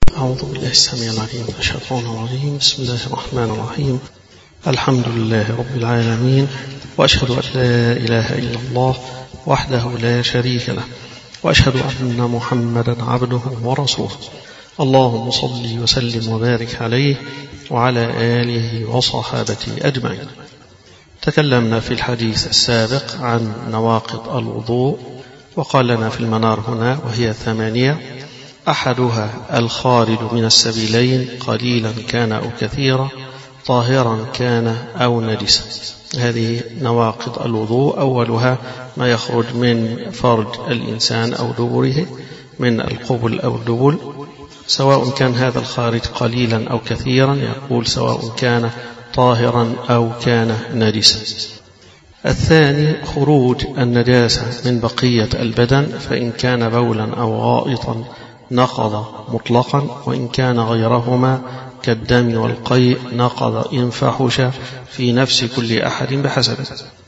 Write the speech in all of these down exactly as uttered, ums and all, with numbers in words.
أعوذ بالله السميع العليم من الشيطان الرجيم. بسم الله الرحمن الرحيم. الحمد لله رب العالمين، وأشهد أن لا إله إلا الله وحده لا شريك له، وأشهد أن محمدا عبده ورسوله. اللهم صل وسلم وبارك عليه وعلى آله وصحابته أجمعين. تكلمنا في الحديث السابق عن نواقض الوضوء، وقال لنا في المنار هنا وهي ثمانية: أحدها الخارج من السبيلين قليلا كان أو كثيرا، طاهرا كان أو نجسا. هذه نواقض الوضوء. أولها ما يخرج من فرج الإنسان أو دبره من القبل أو الدبل، سواء كان هذا الخارج قليلا أو كثيرا، يقول سواء كان طاهرا أو كان نجسا. الثاني خروج النجاسة من بقية البدن، فإن كان بولا أو غائطا نقض مطلقا، وإن كان غيرهما كالدم والقيء نقض إن فحش في نفس كل أحد بحسبه.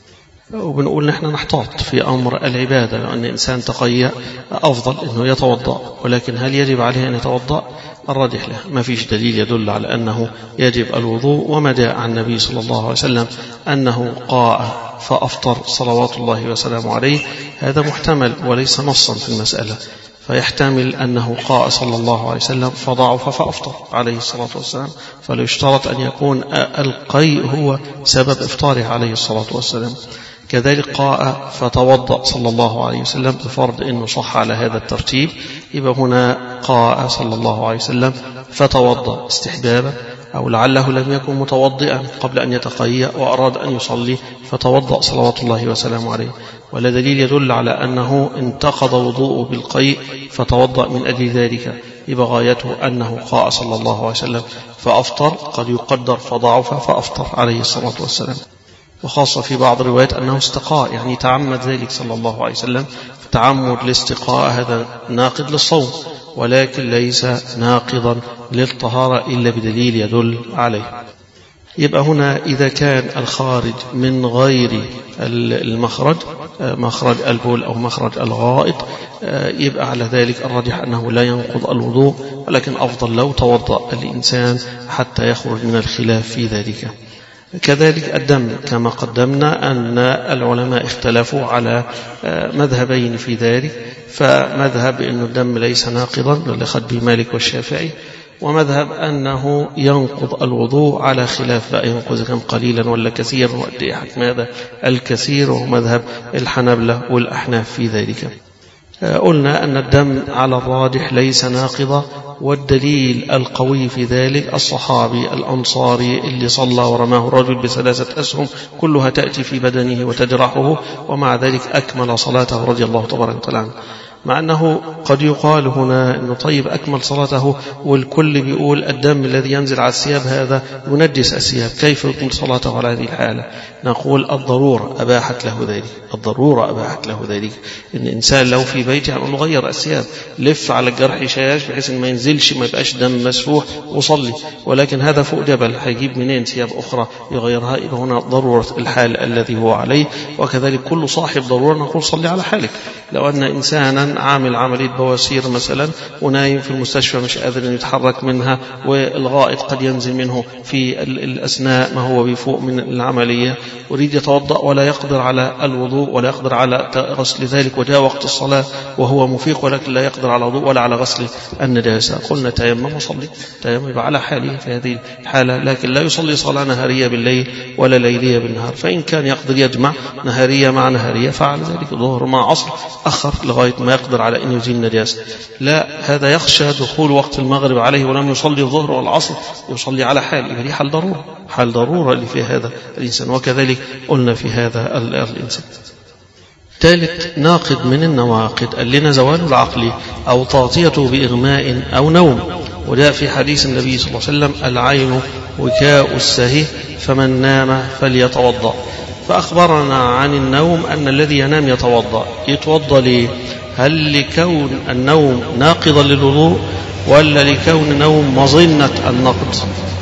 وبنقول نحن نحتاط في أمر العبادة، لأن الإنسان تقيأ أفضل أنه يتوضأ، ولكن هل يجب عليه أن يتوضأ؟ الراجح له ما فيش دليل يدل على أنه يجب الوضوء. وما جاء عن النبي صلى الله عليه وسلم أنه قاء فأفطر صلوات الله وسلامه عليه، هذا محتمل وليس نصا في المسألة، فيحتمل أنه قاء صلى الله عليه وسلم فضعف فأفطر عليه الصلاة والسلام، فلا يشترط أن يكون القيء هو سبب إفطاره عليه الصلاة والسلام. كذلك قاء فتوضأ صلى الله عليه وسلم، بفرض أنه صح على هذا الترتيب، يبقى هنا قاء صلى الله عليه وسلم فتوضأ استحبابا، أو لعله لم يكن متوضئا قبل أن يتقيأ وأراد أن يصلي فتوضأ صلوات الله وسلامه عليه، ولا دليل يدل على أنه انتقض وضوءه بالقيء فتوضأ من أجل ذلك، يبقى غايته أنه قاء صلى الله عليه وسلم فأفطر، قد يقدر فضعف فأفطر عليه الصلاة والسلام. وخاصة في بعض الروايات أنه استقاء، يعني تعمد ذلك صلى الله عليه وسلم، فتعمد الاستقاء هذا ناقض للصوم، ولكن ليس ناقضا للطهارة إلا بدليل يدل عليه. يبقى هنا إذا كان الخارج من غير المخرج، مخرج البول أو مخرج الغائط، يبقى على ذلك الراجح أنه لا ينقض الوضوء، ولكن أفضل لو توضأ الإنسان حتى يخرج من الخلاف في ذلك. كذلك الدم كما قدمنا أن العلماء اختلفوا على مذهبين في ذلك، فمذهب أن الدم ليس ناقضا لأخذ به مالك والشافعي، ومذهب أنه ينقض الوضوء على خلاف بقى ينقض كم قليلا ولا كثيرا وقد إيه حكم هذا الكثير، وهو مذهب الحنبلة والأحناف في ذلك. قلنا أن الدم على الراجح ليس ناقضا، والدليل القوي في ذلك الصحابي الأنصاري اللي صلى ورماه الرجل بثلاثة أسهم كلها تأتي في بدنه وتجرحه، ومع ذلك أكمل صلاته رضي الله تبارك وتعالى عنه. مع أنه قد يقال هنا أنه طيب أكمل صلاته والكل بيقول الدم الذي ينزل على الثياب هذا ينجس الثياب، كيف يكمل صلاته على هذه الحالة؟ نقول الضرورة أباحت له ذلك، الضرورة أباحت له ذلك. إن الإنسان لو في بيته أن نغير الثياب، لف على الجرح شاش بحيث إن ما ينزلش ما يبقاش دم مسفوح وصلي، ولكن هذا فوق جبل هيجيب منين ثياب أخرى يغيرها؟ يبقى هنا ضرورة الحال الذي هو عليه. وكذلك كل صاحب ضرورة نقول صلي على حالك. لو أن إنسانا عامل عملية بواسير مثلا ونايم في المستشفى مش قادر أن يتحرك منها، والغائط قد ينزل منه في الأثناء ما هو بيفوق من العملية، وريد يتوضأ ولا يقدر على الوضوء ولا يقدر على غسل ذلك، وجاء وقت الصلاة وهو مفيق ولكن لا يقدر على الوضوء ولا على غسل النجاسة، قلنا تيمم وصلي، تيمم يبقى على حاله في هذه الحالة، لكن لا يصلي صلاة نهارية بالليل ولا ليلية بالنهار. فإن كان يقدر يجمع نهارية مع نهارية فعل ذلك، ظهر مع عصر أخر لغاية ما يقدر على أن يزيل النجاسة. لا، هذا يخشى دخول وقت المغرب عليه ولم يصلي الظهر والعصر، يصلي على حال، يبقى دي حال ضرورة، حال ضرورة اللي في هذا الإنسان. وكذلك قلنا في هذا الإنسان. ثالث ناقض من النواقض قال لنا زوال العقل أو تغطيته بإغماء أو نوم، وجاء في حديث النبي صلى الله عليه وسلم العين وكاء السهي فمن نام فليتوضأ. فأخبرنا عن النوم أن الذي ينام يتوضأ. يتوضأ ليه؟ هل لكون النوم ناقضا للوضوء، ولا لكون النوم مظنة النقض؟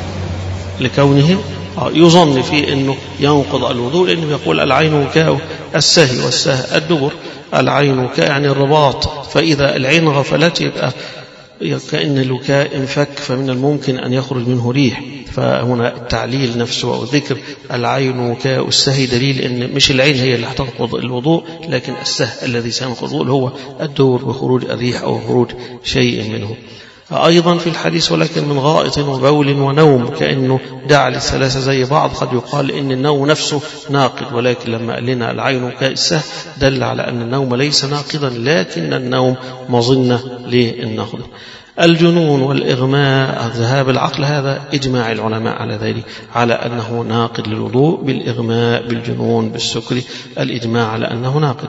لكونه يظن فيه أنه ينقض الوضوء، لأنه يقول العين وكاء السهي، والسهي الدبر، العين وكاء يعني الرباط، فإذا العين غفلت يبقى كأن الوكاء انفك فمن الممكن أن يخرج منه ريح. فهنا التعليل نفسه أو ذكر العين وكاء السهي دليل أن مش العين هي اللي هتنقض الوضوء، لكن السه الذي سينقض الوضوء هو الدور بخروج الريح أو خروج شيء منه. أيضا في الحديث ولكن من غائط وبول ونوم، كأنه دعا للثلاثة زي بعض. قد يقال إن النوم نفسه ناقض، ولكن لما قال لنا العين كالسه دل على أن النوم ليس ناقضا، لكن النوم مظنة للنقض. الجنون والإغماء ذهاب العقل هذا إجماع العلماء على ذلك، على أنه ناقض للوضوء، بالإغماء بالجنون بالسكر الإجماع على أنه ناقض.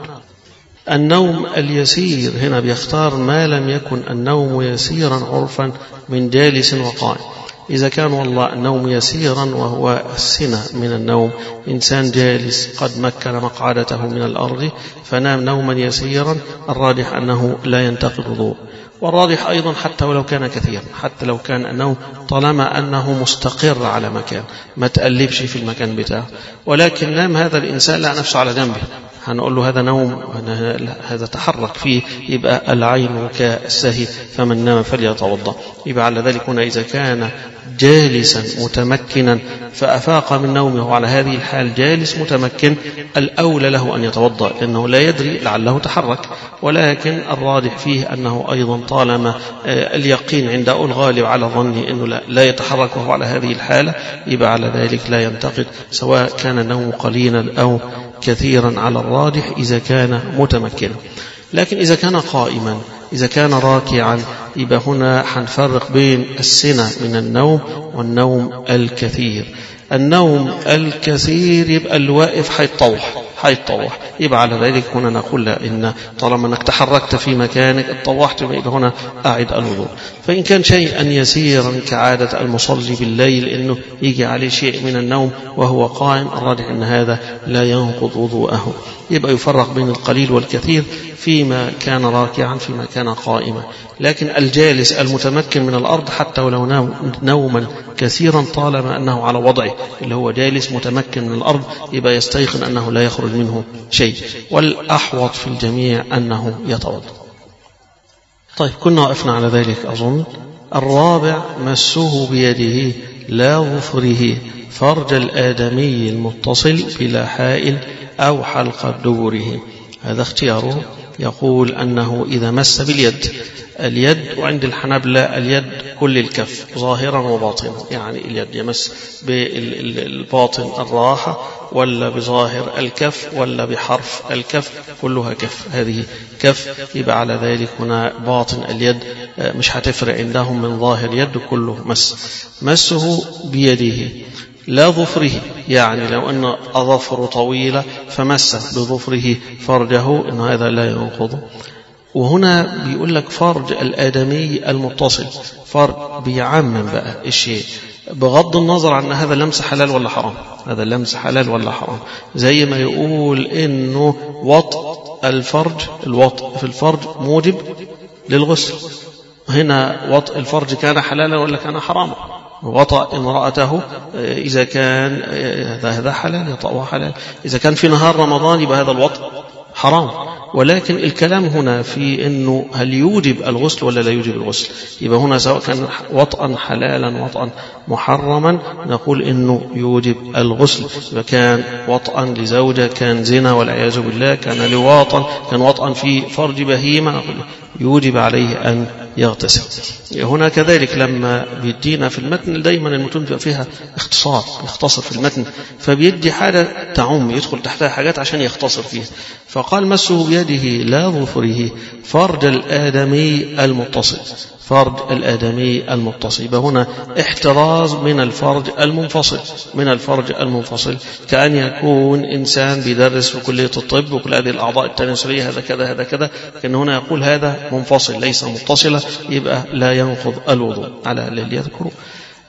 النوم اليسير هنا بيختار ما لم يكن النوم يسيرا عرفا من جالس وقائم. إذا كان والله النوم يسيرا وهو السنة من النوم، إنسان جالس قد مكن مقعدته من الأرض فنام نوما يسيرا، الراجح أنه لا ينتقض وضوء. والراجح أيضا حتى ولو كان كثيرا، حتى لو كان النوم طالما أنه مستقر على مكان ما تقلبش في المكان بتاعه، ولكن نام هذا الإنسان لا نفسه على جنبه، هنقول له هذا نوم هذا تحرك فيه، يبقى العين كالسهي فمن نام فليتوضأ. يبقى على ذلك هنا إذا كان جالسا متمكنا فأفاق من نومه على هذه الحال جالس متمكن، الأولى له أن يتوضأ، لأنه لا يدري لعله تحرك. ولكن الراجح فيه أنه أيضا طالما اليقين عنده الغالب على ظنه أنه لا يتحرك وهو على هذه الحالة، يبقى على ذلك لا ينتقد سواء كان النوم قليلا أو كثيرا، على الراجح إذا كان متمكنا. لكن إذا كان قائما، إذا كان راكعا، يبقى هنا حنفرق بين السنة من النوم والنوم الكثير. النوم الكثير يبقى الواقف حيتطوح حيتطوح يبقى على ذلك هنا نقول لا، إن طالما أنك تحركت في مكانك اتطوحت، يبقى هنا أعد الوضوء. فإن كان شيئا يسيرا كعادة المصلي بالليل إنه يجي عليه شيء من النوم وهو قائم، الراجح أن هذا لا ينقض وضوءه. يبقى يفرق بين القليل والكثير فيما كان راكعا فيما كان قائما. لكن الجالس المتمكن من الأرض حتى ولو نام نوما كثيرا طالما أنه على وضعه اللي هو جالس متمكن من الأرض، يبقى يستيقن أنه لا يخرج منه شيء. والأحوط في الجميع أنه يتوضأ. طيب كنا وقفنا على ذلك أظن. الرابع مسه بيده لا ظفره فرج الآدمي المتصل بلا حائل أو حلقة دبره. هذا اختياره، يقول أنه إذا مس باليد، اليد وعند الحنابلة اليد كل الكف ظاهرا وباطنا، يعني اليد يمس بالباطن الراحة ولا بظاهر الكف ولا بحرف الكف، كلها كف، هذه كف. يبقى على ذلك هنا باطن اليد مش هتفرق عندهم من ظاهر يد، كله مس. مسه بيده لا ظفره، يعني لو أن أظفر طويلة فمس بظفره فرجه، إن هذا لا ينقض. وهنا بيقول لك فرج الآدمي المتصل، فرج بيعمم بقى الشيء بغض النظر عن هذا اللمس حلال ولا حرام، هذا اللمس حلال ولا حرام. زي ما يقول إنه وطء الفرج، الوطء في الفرج موجب للغسل، هنا وطء الفرج كان حلالا ولا كان حراما؟ وطأ امرأته إذا كان هذا حلال يطأها حلال، إذا كان في نهار رمضان يبقى هذا الوطء حرام. ولكن الكلام هنا في أنه هل يوجب الغسل ولا لا يوجب الغسل. يبقى هنا سواء كان وطئا حلالا وطئا محرما نقول أنه يوجب الغسل. إذا كان وطئا لزوجة كان زنا والعياذ بالله، كان لواطا، كان وطئا في فرج بهيمة، نقول يوجب عليه أن يغتسل. هنا كذلك لما بيدينا في المتن دايما المتن بيبقى فيها اختصار، يختصر في المتن، فبيدي حاجة تعم يدخل تحتها حاجات عشان يختصر فيها. فقال مسه بيده لا ظفره فرج الآدمي المتصل، فرج الآدمي المتصل. هنا احتراز من الفرج المنفصل، من الفرج المنفصل، كأن يكون إنسان بيدرس في كلية الطب وكل هذه الأعضاء التناسلية هذا كذا هذا كذا، كأن هنا يقول هذا منفصل ليس متصلة، يبقى لا ينقض الوضوء على اللي يذكره.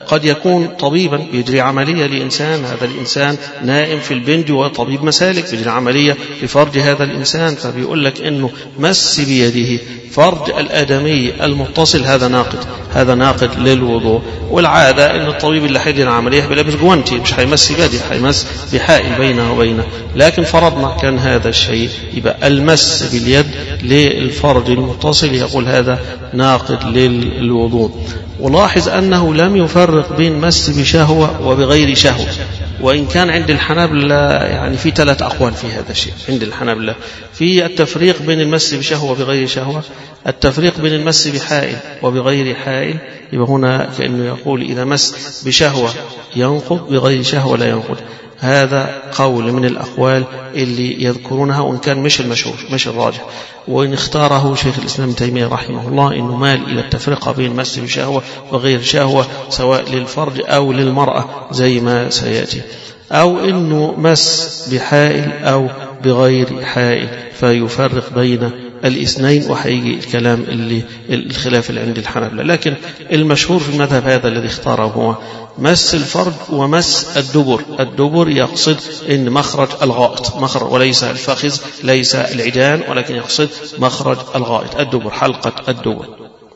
قد يكون طبيبا بيجري عملية لإنسان، هذا الإنسان نائم في البنج وطبيب مسالك بيجري عملية لفرج هذا الإنسان، فبيقول لك إنه مس بيده فرج الآدمي المتصل هذا ناقض، هذا ناقض للوضوء. والعادة إن الطبيب اللي هيجري عملية بيلبس جوانتي، مش هيمس بيده، هيمس بحائل بينه وبينه. لكن فرضنا كان هذا الشيء، يبقى المس باليد للفرج المتصل يقول هذا ناقض للوضوء. ولاحظ أنه لم يفرق بين مس بشهوة وبغير شهوة، وإن كان عند الحنابلة يعني في ثلاث أقوال في هذا الشيء. عند الحنابلة في التفريق بين المس بشهوة وبغير شهوة، التفريق بين المس بحائل وبغير حائل. يبقى هنا كأنه يقول إذا مس بشهوة ينقض، بغير شهوة لا ينقض. هذا قول من الأقوال اللي يذكرونها، وإن كان مش المشهور مش الراجح، وإن اختاره شيخ الإسلام ابن تيمية رحمه الله إنه مال إلى التفرقة بين مس بشهوة وغير شهوة سواء للفرج أو للمرأة زي ما سيأتي، أو إنه مس بحائل أو بغير حائل فيفرق بين الاثنين. وحيجي الكلام اللي الخلاف اللي عند الحنابلة، لكن المشهور في المذهب هذا الذي اختاره هو مس الفرج ومس الدبر. الدبر يقصد إن مخرج الغائط، مخرج وليس الفخذ، ليس العيدان، ولكن يقصد مخرج الغائط الدبر، حلقة الدبر.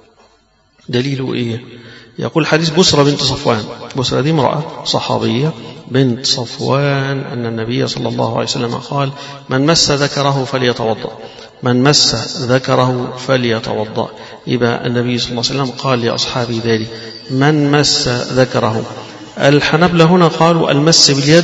دليله إيه؟ يقول حديث بسرة بنت صفوان. بسرة دي امرأة صحابية بنت صفوان أن النبي صلى الله عليه وسلم قال من مس ذكره فليتوضأ، من مس ذكره فليتوضأ. يبقى النبي صلى الله عليه وسلم قال لأصحابه ذلك من مس ذكره. الحنبلة هنا قالوا المس باليد،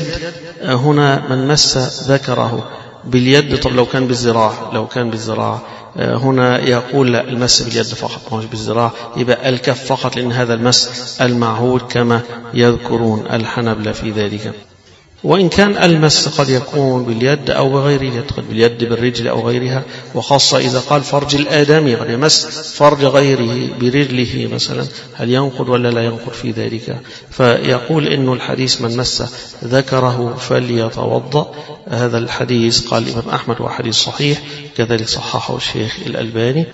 هنا من مس ذكره باليد. طب لو كان بالذراع، لو كان بالذراع هنا يقول لا المس باليد فقط مش بالذراع، يبقى الكف فقط، لأن هذا المس المعهود كما يذكرون الحنبلة في ذلك. وإن كان المس قد يكون باليد أو بغير اليد، قد باليد بالرجل أو غيرها، وخاصة إذا قال فرج الآدمي قد يمس فرج غيره برجله مثلا، هل ينقض ولا لا ينقض في ذلك؟ فيقول إنه الحديث من مس ذكره فليتوضأ. هذا الحديث قال الإمام أحمد وحديث صحيح، كذلك صححه الشيخ الألباني.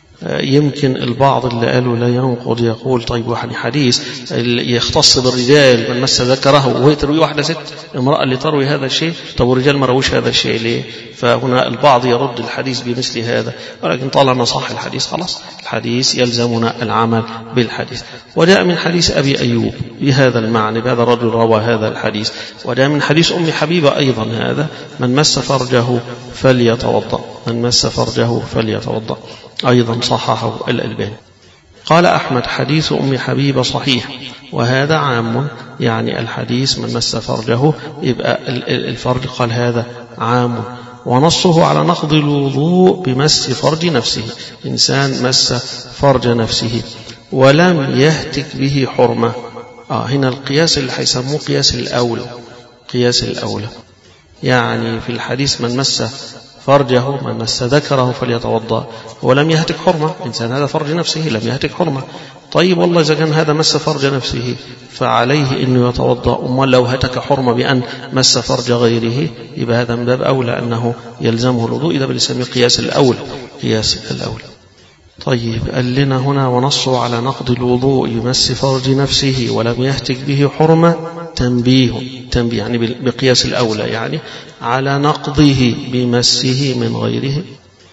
يمكن البعض اللي قالوا لا ينقض يقول طيب واحد حديث يختص بالرجال من مس ذكره، وهي تروي واحدة ست امرأة اللي تروي هذا الشيء، طب والرجال ما روش هذا الشيء ليه؟ فهنا البعض يرد الحديث بمثل هذا، ولكن طالما صح الحديث خلاص الحديث يلزمنا العمل بالحديث. وجاء من حديث أبي أيوب بهذا المعنى، بهذا الرجل روى هذا الحديث. وجاء من حديث أم حبيبة أيضا هذا من مس فرجه فليتوضأ، من مس فرجه فليتوضأ، أيضا صححه الألباني. قال أحمد حديث أم حبيبة صحيح، وهذا عام، يعني الحديث من مس فرجه يبقى الفرج قال هذا عام، ونصه على نقض الوضوء بمس فرج نفسه. إنسان مس فرج نفسه ولم يهتك به حرمة. آه هنا القياس اللي حيسموه قياس الأولى، قياس الأولى، يعني في الحديث من مس فرجه من مس ذكره فليتوضأ ولم يهتك حرمة، إنسان هذا فرج نفسه لم يهتك حرمة. طيب والله إذا كان هذا مس فرج نفسه فعليه أنه يتوضأ، أما لو هتك حرمة بأن مس فرج غيره يبقى هذا من باب أولى أنه يلزمه الوضوء، إذا بنسميه قياس الأولى، قياس الأولى. طيب قال لنا هنا ونصوا على نقض الوضوء بمس فرج نفسه ولم يهتك به حرمة، تنبيه، تنبيه يعني بقياس الأولى، يعني على نقضه بمسه من غيره،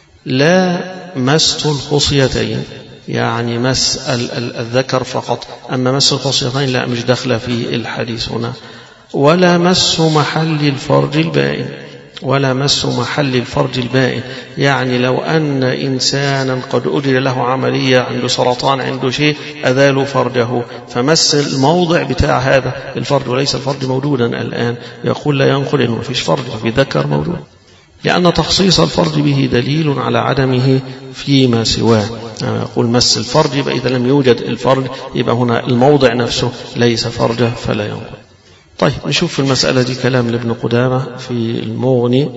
لا مس الخصيتين، يعني مس الذكر فقط، أما مس الخصيتين لا مش داخله في الحديث هنا. ولا مس محل الفرج البائن، ولا مس محل الفرج البائن، يعني لو أن إنسانا قد أجري له عملية، عنده سرطان، عنده شيء، أذالوا فرجه فمس الموضع بتاع هذا الفرج وليس الفرج موجودا الآن، يقول لا ينقل إنه فيش فرج في ذكر موجود، لأن تخصيص الفرج به دليل على عدمه فيما سواه. يعني يقول مس الفرج، يبقى إذا لم يوجد الفرج يبقى هنا الموضع نفسه ليس فرجه فلا ينقل. طيب نشوف في المسألة دي كلام لابن قدامة في المغني.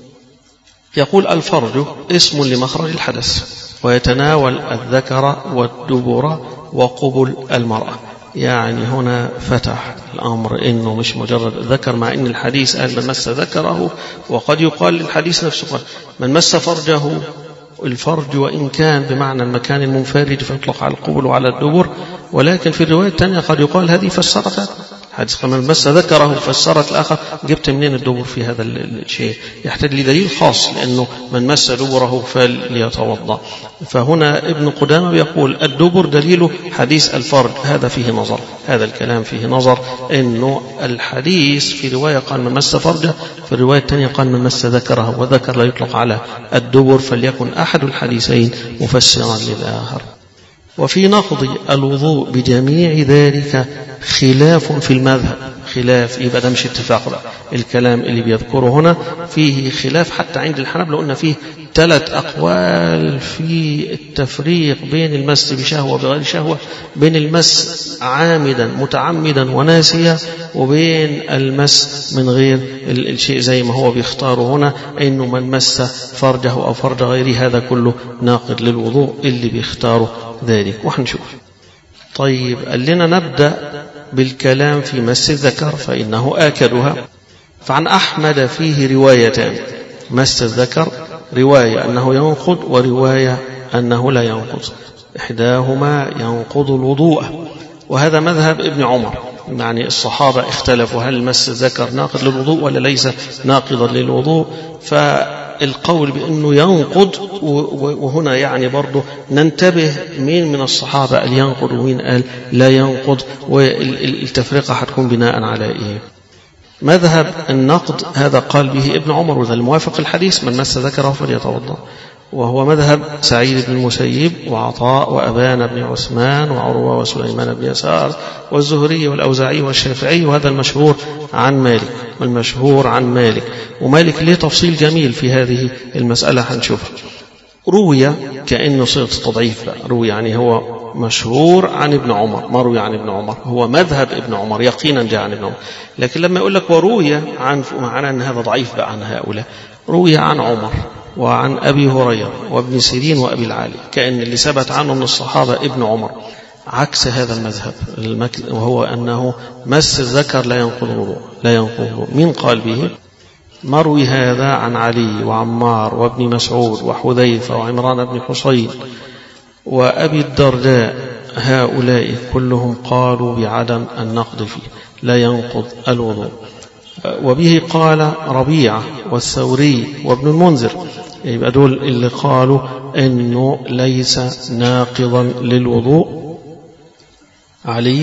يقول الفرج اسم لمخرج الحدث، ويتناول الذكر والدبر وقبل المرأة. يعني هنا فتح الأمر إنه مش مجرد ذكر، مع إن الحديث قال من مس ذكره، وقد يقال للحديث نفسه من مس فرجه الفرج وإن كان بمعنى المكان المنفرج فيطلق على القبل وعلى الدبر، ولكن في الرواية الثانية قد يقال هذه فسرت حديث من مس ذكره فسرت الآخر. جبت منين الدبر في هذا الشيء؟ يحتاج لدليل خاص، لأنه من مس دبره فليتوضأ. فهنا ابن قدامة يقول الدبر دليله حديث الفرج، هذا فيه نظر، هذا الكلام فيه نظر، إنه الحديث في رواية قال من مس فرجه، في الرواية الثانية قال من مس ذكره، وذكر لا يطلق على الدبر، فليكن أحد الحديثين مفسرا للآخر. وفي نقض الوضوء بجميع ذلك خلاف في المذهب، خلاف يبقى ده مش اتفاق بقى، الكلام اللي بيذكره هنا فيه خلاف حتى عند الحنابلة. قلنا فيه ثلاث أقوال في التفريق بين المس بشهوة وبغير شهوة، بين المس عامدا متعمدا وناسيا، وبين المس من غير الشيء زي ما هو بيختاره هنا، إنه من مس فرجه أو فرج غيره هذا كله ناقض للوضوء اللي بيختاره ذلك. وحنشوف. طيب قال لنا نبدأ بالكلام في مس الذكر فإنه آكدها. فعن أحمد فيه روايتان: مس الذكر رواية أنه ينقض، ورواية أنه لا ينقض، إحداهما ينقض الوضوء. وهذا مذهب ابن عمر، يعني الصحابة اختلفوا هل مس الذكر ناقض للوضوء ولا ليس ناقضا للوضوء. فالقول بأنه ينقض، وهنا يعني برضو ننتبه مين من الصحابة قال ينقض ومين قال لا ينقض، والتفرقة هتكون بناء على إيه. مذهب النقض هذا قال به ابن عمر، وذا الموافق الحديث من مس ذكره فليتوضأ، وهو مذهب سعيد بن المسيب وعطاء وأبان بن عثمان وعروة وسليمان بن يسار والزهري والأوزاعي والشافعي، وهذا المشهور عن مالك، والمشهور عن مالك. ومالك ليه تفصيل جميل في هذه المسألة هنشوفها. روي كأنه صيغة تضعيف، لا روي يعني هو مشهور عن ابن عمر، ما روي عن ابن عمر، هو مذهب ابن عمر يقينا جاء عن ابن عمر. لكن لما يقول لك وروي عن، معناه أن هذا ضعيف بقى عن هؤلاء. روي عن عمر وعن أبي هريرة وابن سيرين وأبي العالي، كأن اللي ثبت عنه من الصحابة ابن عمر، عكس هذا المذهب وهو أنه مس الذكر لا ينقض الوضوء، لا ينقض الوضوء. مين قال به؟ مروي هذا عن علي وعمار وابن مسعود وحذيفة وعمران بن حصين وأبي الدرداء، هؤلاء كلهم قالوا بعدم النقض فيه، لا ينقض الوضوء. وبه قال ربيعة والثوري وابن المنذر، يبقى دول اللي قالوا إنه ليس ناقضا للوضوء. علي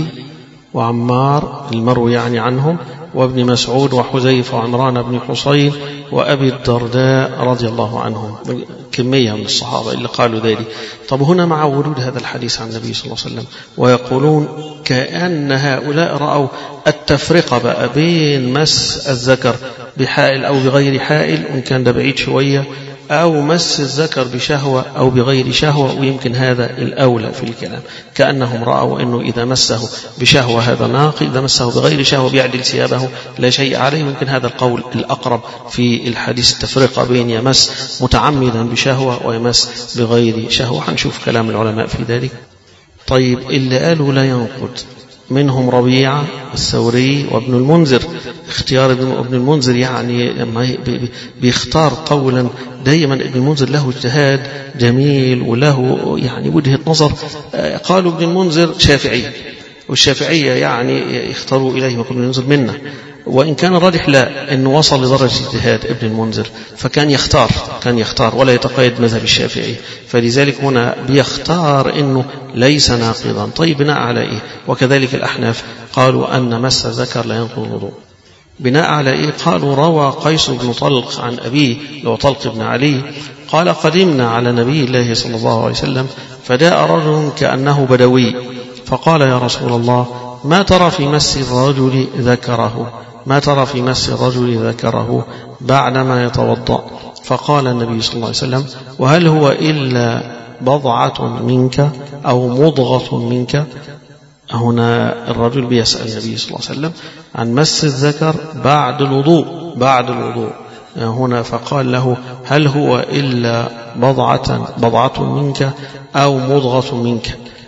وعمار المروي يعني عنهم، وابن مسعود وحذيفة وعمران بن حصين وأبي الدرداء رضي الله عنهم، كمية من الصحابة اللي قالوا ذلك. طب هنا مع ورود هذا الحديث عن النبي صلى الله عليه وسلم، ويقولون كأن هؤلاء رأوا التفرقة بقى بين مس الذكر بحائل أو بغير حائل، وإن كان ده بعيد شوية، أو مس الذكر بشهوة أو بغير شهوة، ويمكن هذا الأولى في الكلام. كأنهم رأوا أنه إذا مسه بشهوة هذا ناقض، إذا مسه بغير شهوة بيعدل ثيابه لا شيء عليه. يمكن هذا القول الأقرب في الحديث، التفرقة بين يمس متعمدا بشهوة ويمس بغير شهوة. هنشوف كلام العلماء في ذلك. طيب اللي قالوا لا ينقض منهم ربيعة الثوري وابن المنذر. اختيار ابن المنذر يعني لما بيختار قولا، دائما ابن المنذر له اجتهاد جميل وله يعني وجهة نظر. قالوا ابن المنذر شافعي، والشافعية يعني يختاروا إليه ما ابن المنذر منه، وإن كان الراجح لا، أنه وصل لدرجة اجتهاد ابن المنذر، فكان يختار كان يختار ولا يتقيد مذهب الشافعي، فلذلك هنا بيختار أنه ليس ناقضا. طيب بناء على إيه؟ وكذلك الأحناف قالوا أن مس الذكر لا ينقض الوضوء. بناء على إيه؟ قالوا روى قيس بن طلق عن أبيه لو طلق بن علي قال قدمنا على نبي الله صلى الله عليه وسلم فجاء رجل كأنه بدوي فقال يا رسول الله ما ترى في مس الرجل ذكره ما ترى في مس الرجل ذكره بعدما يتوضأ؟ فقال النبي صلى الله عليه وسلم وهل هو إلا بضعة منك أو مضغة منك؟ هنا الرجل بيسأل النبي صلى الله عليه وسلم عن مس الذكر بعد الوضوء بعد الوضوء هنا، فقال له هل هو إلا بضعة بضعة منك أو مضغة منك؟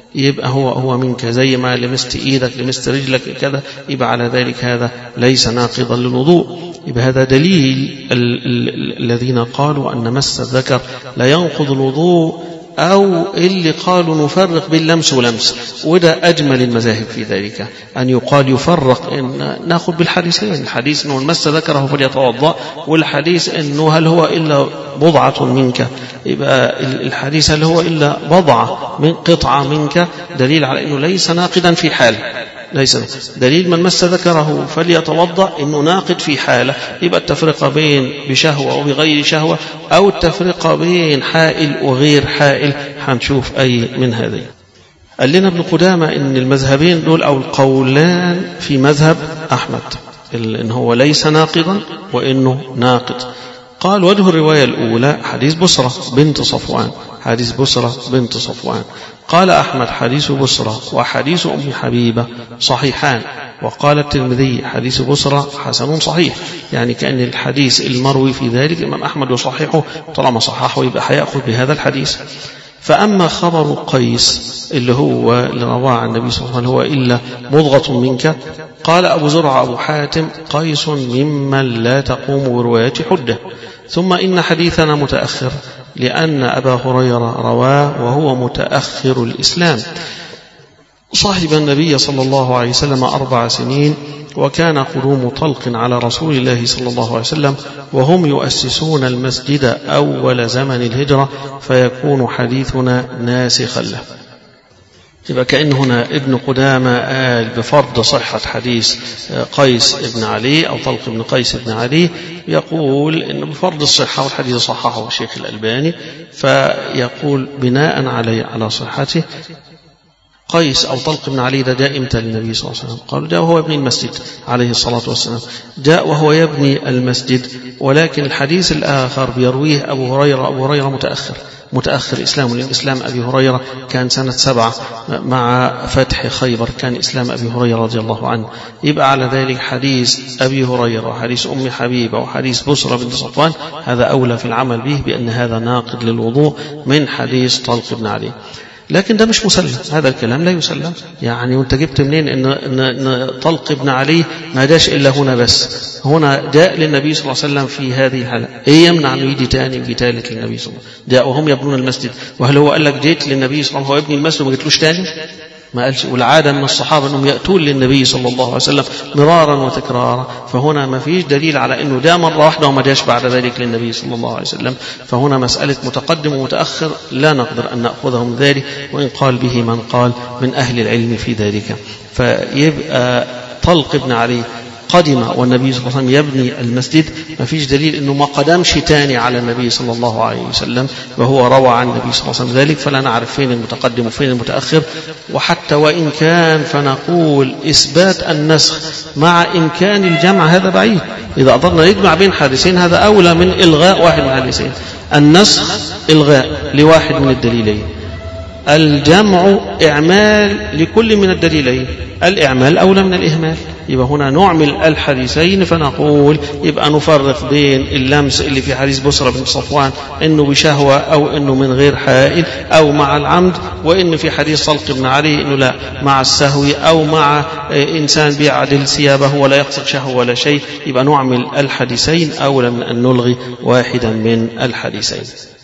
يبقى هو هو منك، زي ما لمست إيدك لمست رجلك كذا، يبقى على ذلك هذا ليس ناقضا للوضوء. يبقى هذا دليل الذين قالوا أن مس الذكر لا ينقض الوضوء، أو اللي قالوا نفرق بين لمس ولمس، وده أجمل المذاهب في ذلك، أن يقال يفرق، إن نأخذ بالحديثين، الحديث أنه مس ذكره فليتوضأ، والحديث أنه هل هو إلا بضعة منك، يبقى الحديث هل هو إلا بضعة من قطعة منك دليل على أنه ليس ناقدا في حال، ليس دليل من مس ذكره فليتوضأ إنه ناقد في حالة. يبقى التفرقة بين بشهوة وبغير شهوة، أو التفرقة بين حائل وغير حائل، هنشوف أي من هذين. قال لنا ابن قدامة إن المذهبين دول أو القولان في مذهب أحمد إن هو ليس ناقضا وإنه ناقض. قال وجه الرواية الأولى حديث بصرة بنت صفوان، حديث بصرة بنت صفوان. قال أحمد حديث بصرة وحديث أم حبيبة صحيحان، وقال الترمذي حديث بصرة حسن صحيح، يعني كأن الحديث المروي في ذلك الإمام أحمد يصححه، طالما صححه يبقى هيأخذ بهذا الحديث. فأما خبر قيس اللي هو اللي رواه عن النبي صلى الله عليه وسلم هو إلا مضغة منك، قال أبو زرع أبو حاتم قيس ممن لا تقوم برواية حده. ثم إن حديثنا متأخر لأن أبا هريرة رواه وهو متأخر الإسلام، صاحب النبي صلى الله عليه وسلم أربع سنين، وكان قدوم طلق على رسول الله صلى الله عليه وسلم وهم يؤسسون المسجد أول زمن الهجرة، فيكون حديثنا ناسخا له. يبقى كأن هنا ابن قدامة قال بفرض صحة حديث قيس بن علي أو طلق بن قيس بن علي، يقول إن بفرض الصحة، والحديث صححه الشيخ الألباني، فيقول بناء عليه على صحته قيس أو طلق بن علي ده جاء إمتى للنبي صلى الله عليه وسلم؟ قالوا جاء وهو يبني المسجد عليه الصلاة والسلام، جاء وهو يبني المسجد، ولكن الحديث الآخر بيرويه أبو هريرة، أبو هريرة متأخر متأخر إسلامه، لأن إسلام أبي هريرة كان سنة سبعة مع فتح خيبر، كان إسلام أبي هريرة رضي الله عنه. يبقى على ذلك حديث أبي هريرة وحديث أم حبيبة وحديث بصرة بنت صفوان هذا أولى في العمل به بأن هذا ناقض للوضوء من حديث طلق بن علي. لكن ده مش مسلم، هذا الكلام لا يسلم. يعني وانت جبت منين إن, إن, إن طلق بن علي ما جاش إلا هنا بس، هنا جاء للنبي صلى الله عليه وسلم في هذه الحالة، ايه يمنع انه يجي تاني ويجي ثالث للنبي صلى الله عليه وسلم؟ جاء وهم يبنون المسجد، وهل هو قال لك جيت للنبي صلى الله عليه وسلم هو يبني المسجد وما جيتلوش تاني؟ ما قالش. والعادة من الصحابة أنهم يأتون للنبي صلى الله عليه وسلم مرارا وتكرارا، فهنا ما فيش دليل على أنه جاء مرة واحدة وما جاش بعد ذلك للنبي صلى الله عليه وسلم. فهنا مسألة متقدم ومتأخر لا نقدر أن نأخذه من ذلك، وإن قال به من قال من أهل العلم في ذلك. فيبقى طلق بن علي قدم والنبي صلى الله عليه وسلم يبني المسجد، ما فيش دليل أنه ما قدمش تاني على النبي صلى الله عليه وسلم، وهو روى عن النبي صلى الله عليه وسلم ذلك، فلا نعرف فين المتقدم وفين المتأخر. وحتى وإن كان فنقول إثبات النسخ مع إمكان الجمع هذا بعيد، إذا قدرنا نجمع بين حديثين هذا أولى من إلغاء واحد من الحديثين. النسخ إلغاء لواحد من الدليلين، الجمع إعمال لكل من الدليلين، الإعمال أولى من الإهمال. يبقى هنا نعمل الحديثين، فنقول يبقى نفرق بين اللمس اللي في حديث بصرة بن صفوان إنه بشهوة أو إنه من غير حائل أو مع العمد، وإن في حديث طلق بن علي إنه لا مع السهو أو مع إنسان بيعدل ثيابه ولا يقصد شهوة ولا شيء. يبقى نعمل الحديثين أولى من أن نلغي واحدا من الحديثين.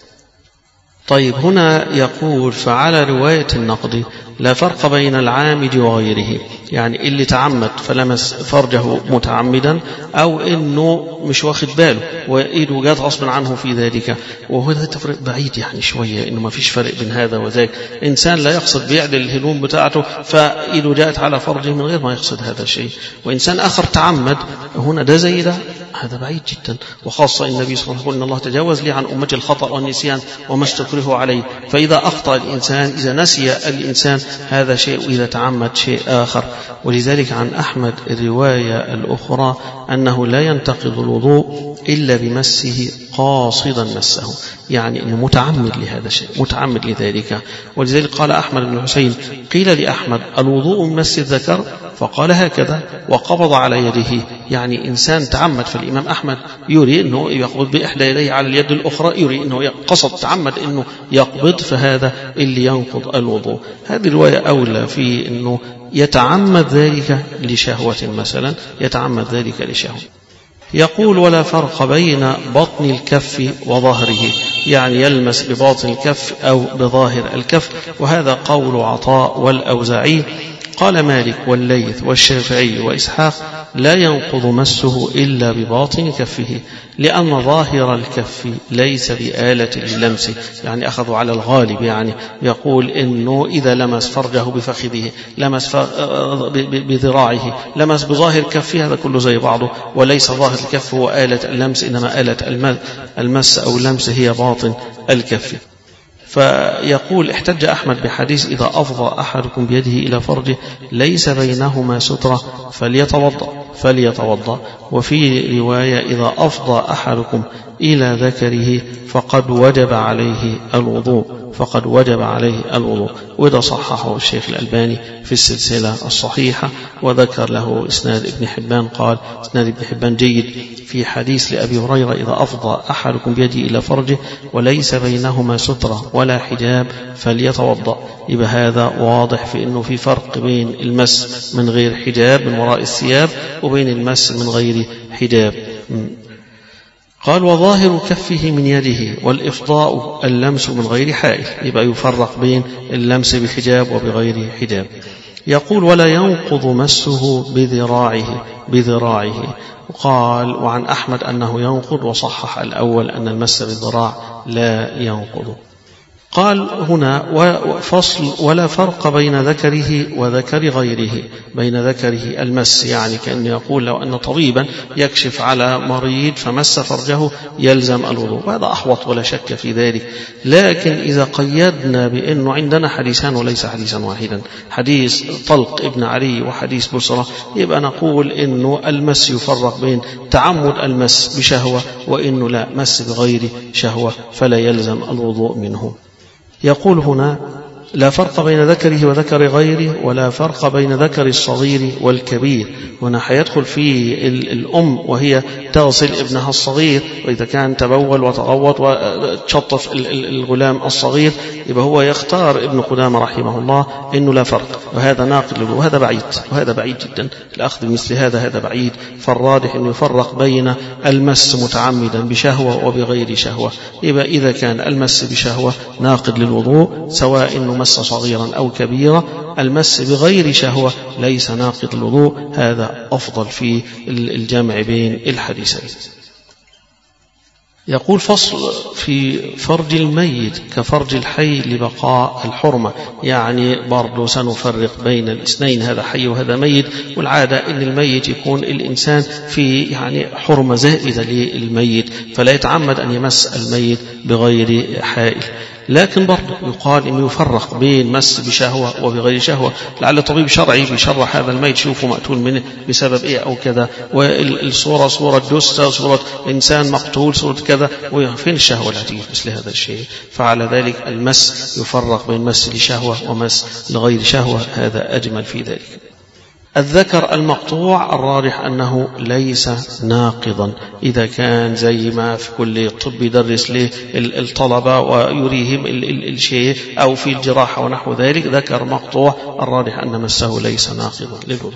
طيب هنا يقول فعلى رواية النقد لا فرق بين العامد وغيره، يعني اللي تعمد فلمس فرجه متعمدا أو إنه مش واخد باله وإيده جات غصبا عنه في ذلك، وهذا تفرق بعيد يعني شوية، إنه ما فيش فرق بين هذا وذاك. إنسان لا يقصد بيعدل الهدوم بتاعته فإيده جاءت على فرجه من غير ما يقصد هذا الشيء، وإنسان آخر تعمد، هنا ده زي ده، هذا بعيد جدا. وخاصة النبي صلى الله عليه وسلم يقول إن الله تجاوز لي عن أمتي الخطأ والنسيان وما استكره عليه، فإذا أخطأ الإنسان إذا نسي الإنسان هذا شيء، وإذا تعمد شيء آخر. ولذلك عن أحمد الرواية الأخرى أنه لا ينتقض الوضوء إلا بمسه قاصدا مسه، يعني أنه متعمد لهذا الشيء، متعمد لذلك. ولذلك قال أحمد بن حسين قيل لأحمد الوضوء من مس الذكر؟ فقال هكذا وقبض على يده، يعني إنسان تعمد. فالإمام أحمد يري أنه يقبض بإحدى يديه على اليد الأخرى، يري أنه قصد تعمد أنه يقبض، فهذا اللي ينقض الوضوء. هذه الرواية أولى في أنه يتعمد ذلك لشهوة مثلا، يتعمد ذلك لشهوة. يقول ولا فرق بين بطن الكف وظهره، يعني يلمس بباطن الكف أو بظاهر الكف، وهذا قول عطاء والأوزاعي. قال مالك والليث والشافعي وإسحاق لا ينقض مسه إلا بباطن كفه، لأن ظاهر الكف ليس بآلة للمس، يعني أخذوا على الغالب، يعني يقول إنه إذا لمس فرجه بفخذه، لمس بذراعه، لمس بظاهر كفه، هذا كله زي بعضه، وليس ظاهر الكف هو آلة اللمس، إنما آلة المس أو اللمس هي باطن الكف. فيقول احتج أحمد بحديث إذا أفضى أحدكم بيده إلى فرجه ليس بينهما سترة فليتوضأ فليتوضأ وفي رواية إذا أفضى أحدكم إلى ذكره فقد وجب عليه الوضوء فقد وجب عليه الوضوء وده صححه الشيخ الألباني في السلسلة الصحيحة، وذكر له إسناد ابن حبان، قال إسناد ابن حبان جيد في حديث لأبي هريرة إذا أفضى أحدكم بيده إلى فرجه وليس بينهما سترة ولا حجاب فليتوضأ. يبقى هذا واضح في أنه في فرق بين المس من غير حجاب من وراء الثياب وبين المس من غير حجاب. قال وظاهر كفه من يده والإفضاء اللمس من غير حائل، يبقى يفرق بين اللمس بحجاب وبغير حجاب. يقول ولا ينقض مسه بذراعه بذراعه قال وعن أحمد أنه ينقض، وصحح الأول أن المس بالذراع لا ينقض. قال هنا وفصل ولا فرق بين ذكره وذكر غيره، بين ذكره المس، يعني كأنه يقول لو أن طبيبا يكشف على مريض فمس فرجه يلزم الوضوء، وهذا أحوط ولا شك في ذلك. لكن إذا قيدنا بأنه عندنا حديثان وليس حديثا واحدا، حديث طلق ابن علي وحديث بصرة، يبقى نقول إنه المس يفرق بين تعمد المس بشهوة وإنه لا مس بغير شهوة فلا يلزم الوضوء منه. يقول هنا لا فرق بين ذكره وذكر غيره ولا فرق بين ذكر الصغير والكبير. هنا حيدخل فيه الأم وهي تغسل ابنها الصغير، وإذا كان تبول وتغوط وتشطف الغلام الصغير يبقى هو يختار ابن قدامة رحمه الله إنه لا فرق، وهذا ناقل له، وهذا بعيد وهذا بعيد جدا، الأخذ مثل هذا هذا بعيد. فالراجح أنه يفرق بين المس متعمدا بشهوة وبغير شهوة. يبقى إذا كان المس بشهوة ناقض للوضوء سواء إنه مس صغيرا أو كبيرا، المس بغير شهوة ليس ناقض الوضوء، هذا أفضل في الجمع بين الحديثين. يقول فصل في فرج الميت كفرج الحي لبقاء الحرمة، يعني برضو سنفرق بين الاثنين، هذا حي وهذا ميت، والعادة ان الميت يكون الإنسان في يعني حرمة زائدة للميت فلا يتعمد أن يمس الميت بغير حائل. لكن برضه يقال إنه يفرق بين مس بشهوة وبغير شهوة، لعل طبيب شرعي بيشرح هذا الميت شوفوا مقتول منه بسبب إيه أو كذا، والصورة صورة جثة، صورة إنسان مقتول، صورة كذا، وفين الشهوة التي تيجي مثل هذا الشيء؟ فعلى ذلك المس يفرق بين مس لشهوة ومس لغير شهوة، هذا أجمل في ذلك. الذكر المقطوع الراجح أنه ليس ناقضا إذا كان زي ما في كل طب يدرس للطلبة ويريهم الشيء أو في الجراحة ونحو ذلك، ذكر مقطوع الراجح أن مسه ليس ناقضا للوضوء.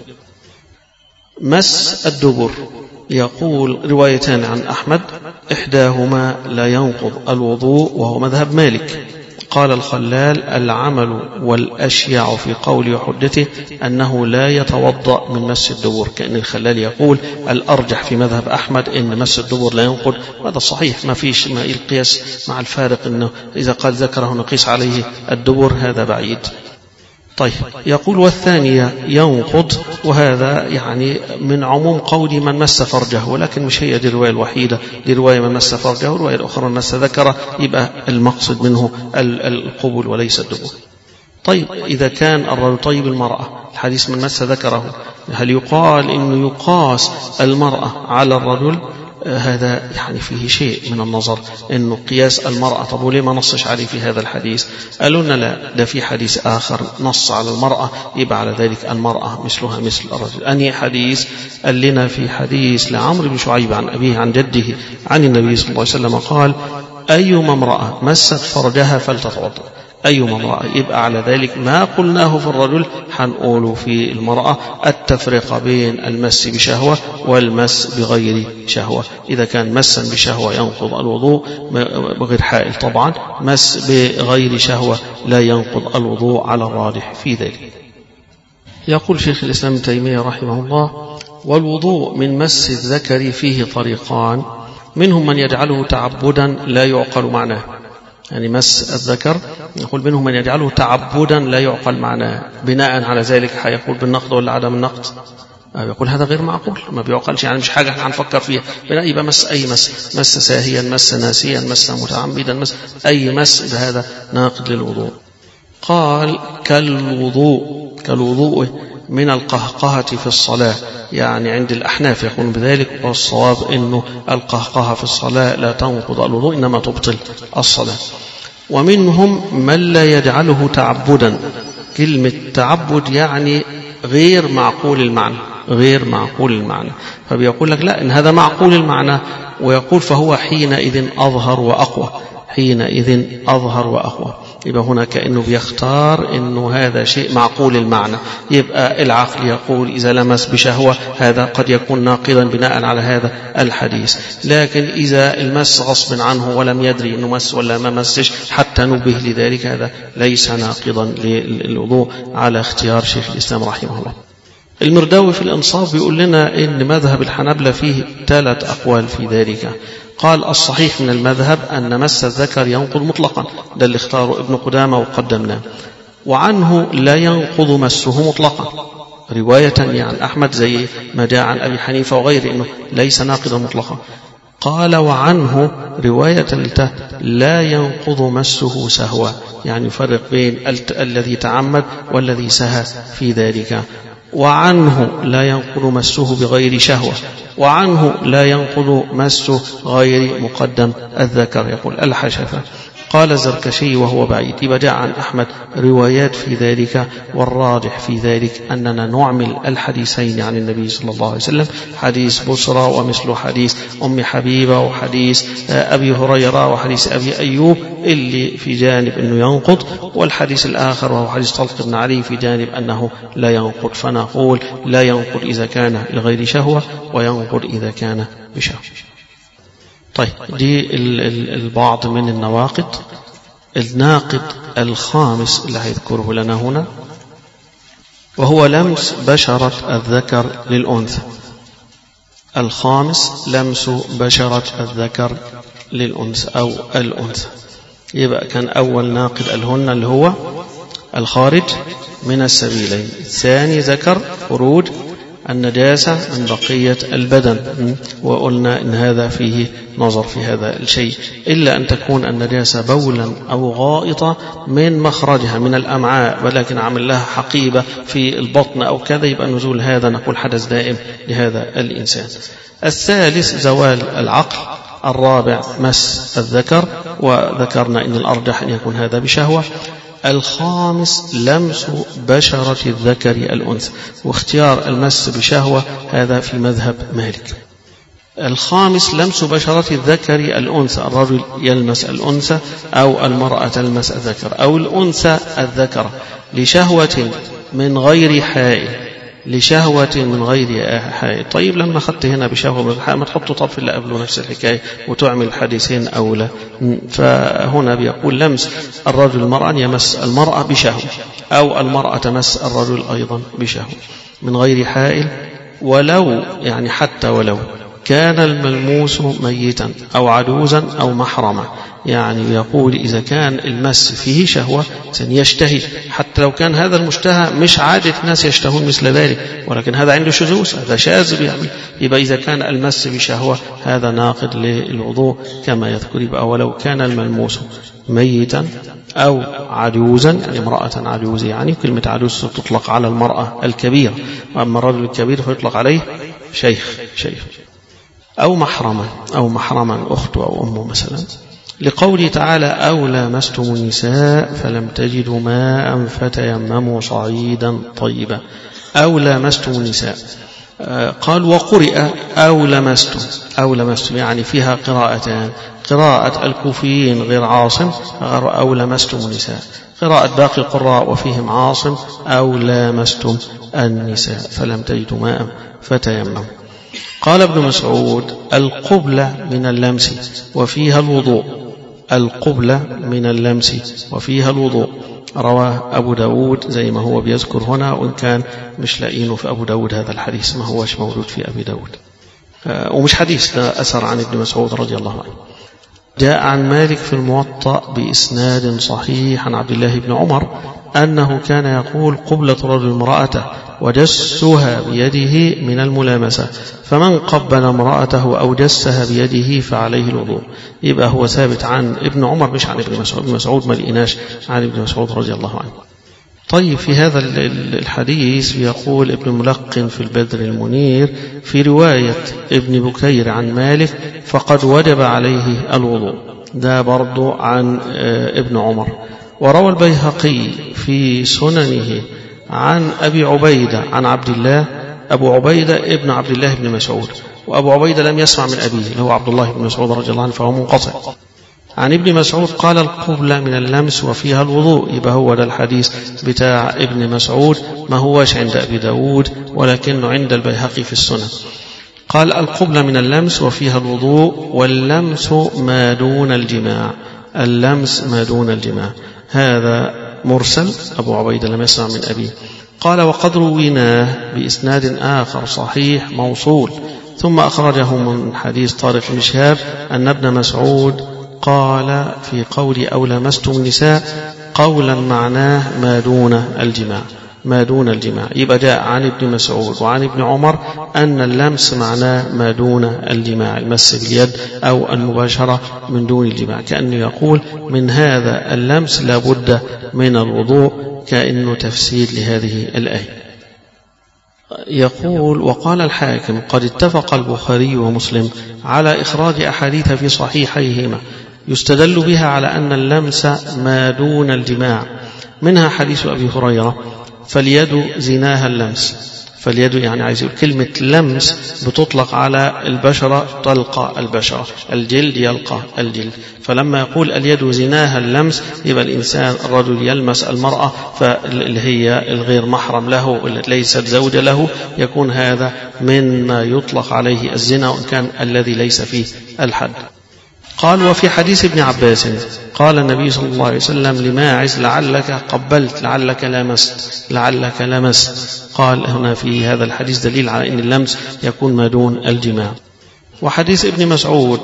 مس الدبر يقول روايتان عن أحمد إحداهما لا ينقض الوضوء وهو مذهب مالك. قال الخلال العمل والأشيع في قول وحدته أنه لا يتوضأ من مس الدبر، كأن الخلال يقول الأرجح في مذهب أحمد أن مس الدبر لا ينقض، وهذا صحيح، ما فيش ما القياس مع الفارق أنه إذا قال ذكره نقيس عليه الدبر، هذا بعيد. طيب يقول والثانية ينقض، وهذا يعني من عموم قول من مس فرجه، ولكن مش هي دي الرواية الوحيدة، دي رواية من مس فرجه، والرواية الأخرى من مس ذكره، يبقى المقصد منه القبول وليس الدبر. طيب إذا كان الرجل طيب المرأة، الحديث من مس ذكره، هل يقال إنه يقاس المرأة على الرجل هذا يعني فيه شيء من النظر إنه قياس المرأة. طب وليه ما نصش عليه في هذا الحديث؟ قالوا لنا لا، ده في حديث آخر نص على المرأة، يبقى على ذلك المرأة مثلها مثل الرجل. أنهي حديث؟ قال لنا في حديث لعمرو بن شعيب عن أبيه عن جده عن النبي صلى الله عليه وسلم قال: أيما امرأة مست فرجها فلتتوضأ. أيما امرأة، يبقى على ذلك ما قلناه في الرجل حنقوله في المرأة، التفرقة بين المس بشهوة والمس بغير شهوة. إذا كان مسا بشهوة ينقض الوضوء بغير حائل، طبعا مس بغير شهوة لا ينقض الوضوء على الراجح في ذلك. يقول شيخ الإسلام ابن تيمية رحمه الله: والوضوء من مس الذكر فيه طريقان، منهم من يجعله تعبدا لا يعقل معناه، يعني مس الذكر يقول منهم من يجعله تعبدا لا يعقل معناه، بناء على ذلك هيقول بالنقض ولا عدم النقض؟ يقول هذا غير معقول، ما بيعقلش، يعني مش حاجة احنا هنفكر فيها. بناء يبقى مس أي مس، مس ساهيا، مس ناسيا، مس متعمدا، مس أي مس بهذا ناقض للوضوء. قال: كالوضوء كالوضوء من القهقهة في الصلاة، يعني عند الأحناف يقولون بذلك، والصواب إنه القهقهة في الصلاة لا تنقض الوضوء إنما تبطل الصلاة. ومنهم من لا يجعله تعبدا، كلمة تعبد يعني غير معقول المعنى، غير معقول المعنى، فبيقول لك لا، إن هذا معقول المعنى، ويقول فهو حينئذ أظهر وأقوى، حينئذ أظهر وأقوى. يبقى هنا كأنه بيختار إنه هذا شيء معقول المعنى. يبقى العقل يقول إذا لمس بشهوة هذا قد يكون ناقضا بناء على هذا الحديث، لكن إذا المس غصب عنه ولم يدري إنه مس ولا ما مسش حتى نبه لذلك هذا ليس ناقضا للوضوء على اختيار شيخ الإسلام رحمه الله. المرداوي في الإنصاف بيقول لنا إن مذهب الحنابلة فيه ثلاث أقوال في ذلك. قال: الصحيح من المذهب أن مس الذكر ينقض مطلقا، ده اللي اختاره ابن قدامة وقدمناه، وعنه لا ينقض مسه مطلقا، رواية يعني أحمد زي ما جاء عن أبي حنيفة وغيره إنه ليس ناقضا مطلقا. قال: وعنه رواية لا ينقض مسه سهوا، يعني يفرق بين الذي تعمد والذي سهى في ذلك. وعنه لا ينقض مسه بغير شهوة، وعنه لا ينقض مسه غير مقدم الذكر. يقول الحشفة. قال الزركشي وهو بعيد. يبقى جاء عن أحمد روايات في ذلك، والراجح في ذلك أننا نعمل الحديثين عن النبي صلى الله عليه وسلم، حديث بصرى ومثل حديث أم حبيبة وحديث أبي هريرة وحديث أبي أيوب اللي في جانب أنه ينقض، والحديث الآخر وهو حديث طلق بن علي في جانب أنه لا ينقض. فنقول لا ينقض إذا كان لغير شهوة، وينقض إذا كان بشهوة. طيب، دي البعض من النواقض. الناقض الخامس اللي هيذكره لنا هنا وهو لمس بشرة الذكر للأنثى. الخامس لمس بشرة الذكر للأنثى أو الأنثى. يبقى كان أول ناقض الهن اللي هو الخارج من السبيلين، الثاني ذكر خروج النجاسة من بقية البدن، وقلنا إن هذا فيه نظر في هذا الشيء، إلا أن تكون النجاسة بولا أو غائطة من مخرجها من الأمعاء، ولكن عمل لها حقيبة في البطن أو كذا، يبقى نزول هذا نقول حدث دائم لهذا الإنسان. الثالث زوال العقل. الرابع مس الذكر، وذكرنا إن الأرجح أن يكون هذا بشهوة. الخامس لمس بشرة الذكر الأنثى، واختيار المس بشهوة هذا في مذهب مالك. الخامس لمس بشرة الذكر الأنثى، الرجل يلمس الأنثى أو المرأة تلمس الذكر أو الأنثى الذكر لشهوة من غير حائل، لشهوة من غير حائل. طيب لما أخذت هنا بشهوة من الحائل ما تحطه طب في اللي قبله نفس الحكاية وتعمل حديثين أولى. فهنا بيقول لمس الرجل المرأة يمس المرأة بشهوة، أو المرأة تمس الرجل أيضا بشهوة من غير حائل، ولو يعني حتى ولو كان الملموس ميتا أو عجوزا أو محرما. يعني يقول إذا كان المس فيه شهوة سيشتهي، حتى لو كان هذا المشتهى مش عادة ناس يشتهون مثل ذلك، ولكن هذا عنده شذوذ، هذا شاذ يعني. يبقى إذا كان المس بشهوة هذا ناقض للوضوء كما يذكر. يبقى ولو كان الملموس ميتا أو عجوزا، يعني امرأة عجوز، يعني كلمة عجوز تطلق على المرأة الكبيرة، وأما الرجل الكبير فيطلق عليه شيخ شيخ. أو محرما أو محرما أخت أو أم مثلا، لقوله تعالى أو لامستم النساء فلم تجدوا ماء فتيمموا صعيدا طيبا. أو لامستم النساء قال وقرئ أو لمستم أو لمستم يعني فيها قراءتان، قراءة الكوفيين غير عاصم أو لمستم النساء، قراءة باقي القراء وفيهم عاصم أو لامستم النساء فلم تجدوا ماء فتيمموا. قال ابن مسعود القبلة من اللمس وفيها الوضوء، القبلة من اللمس وفيها الوضوء، رواه أبو داود زي ما هو بيذكر هنا، وإن كان مش لاقينه في أبو داود هذا الحديث، ما هوش موجود في أبي داود، ومش حديث، ده أثر عن ابن مسعود رضي الله عنه. جاء عن مالك في الموطأ بإسناد صحيح عن عبد الله بن عمر أنه كان يقول قبلة رجل امرأته وجسها بيده من الملامسة، فمن قبل امرأته أو جسها بيده فعليه الوضوء. يبقى هو ثابت عن ابن عمر مش عن ابن مسعود، ابن مسعود ما لقيناش عن ابن مسعود رضي الله عنه. طيب في هذا الحديث يقول ابن ملقن في البدر المنير في رواية ابن بكير عن مالك فقد وجب عليه الوضوء، ده برضو عن ابن عمر. وروى البيهقي في سننه عن أبي عبيدة عن عبد الله، أبو عبيدة ابن عبد الله بن مسعود، وأبو عبيدة لم يسمع من أبيه اللي هو عبد الله بن مسعود رضي الله عنه فهو منقطع. عن ابن مسعود قال القبلة من اللمس وفيها الوضوء، يبقى هو ده الحديث بتاع ابن مسعود، ما هوش عند أبي داود ولكنه عند البيهقي في السنن. قال القبلة من اللمس وفيها الوضوء، واللمس ما دون الجماع، اللمس ما دون الجماع، هذا مرسل، أبو عبيدة لم يسمع من أبيه. قال وقد رويناه بإسناد آخر صحيح موصول، ثم أخرجه من حديث طارق بن شهاب أن ابن مسعود قال في قول أو لمستم النساء قولا معناه ما دون الجماع، ما دون الجماع. يبقى جاء عن ابن مسعود وعن ابن عمر أن اللمس معناه ما دون الجماع، المس باليد أو المباشرة من دون الجماع، كأنه يقول من هذا اللمس لابد من الوضوء، كأنه تفسير لهذه الآية. يقول وقال الحاكم قد اتفق البخاري ومسلم على إخراج أحاديث في صحيحيهما يستدل بها على أن اللمس ما دون الجماع، منها حديث أبي هريرة فاليد زناها اللمس، فاليد يعني عايز يقول كلمة لمس بتطلق على البشرة، تلقى البشرة، الجلد يلقى الجلد، فلما يقول اليد زناها اللمس يبقى الإنسان الرجل يلمس المرأة فاللي هي الغير محرم له اللي ليست زوجة له، يكون هذا مما يطلق عليه الزنا وإن كان الذي ليس فيه الحد. قال وفي حديث ابن عباس قال النبي صلى الله عليه وسلم لماعز لعلك قبلت لعلك لمست لعلك لمست، قال هنا في هذا الحديث دليل على أن اللمس يكون ما دون الجماع. وحديث ابن مسعود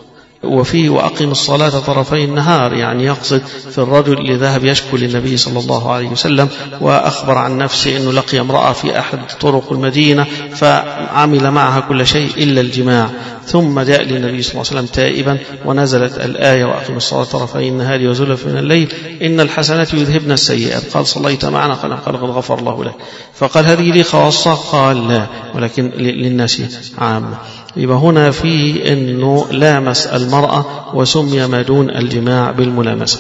وفيه وأقم الصلاة طرفي النهار، يعني يقصد في الرجل اللي ذهب يشكو للنبي صلى الله عليه وسلم وأخبر عن نفسه أنه لقي امرأة في أحد طرق المدينة فعمل معها كل شيء إلا الجماع، ثم جاء للنبي صلى الله عليه وسلم تائبا ونزلت الآية وأقم الصلاة طرفي النهار وزلفا من الليل إن الحسنات يذهبن السيئات، قال صليت معنا؟ قال قد غفر الله لك. فقال هذه لي خاصة؟ قال لا، ولكن للناس عامة. يبقى هنا في أنه لامس المرأة وسمي ما دون الجماع بالملامسة.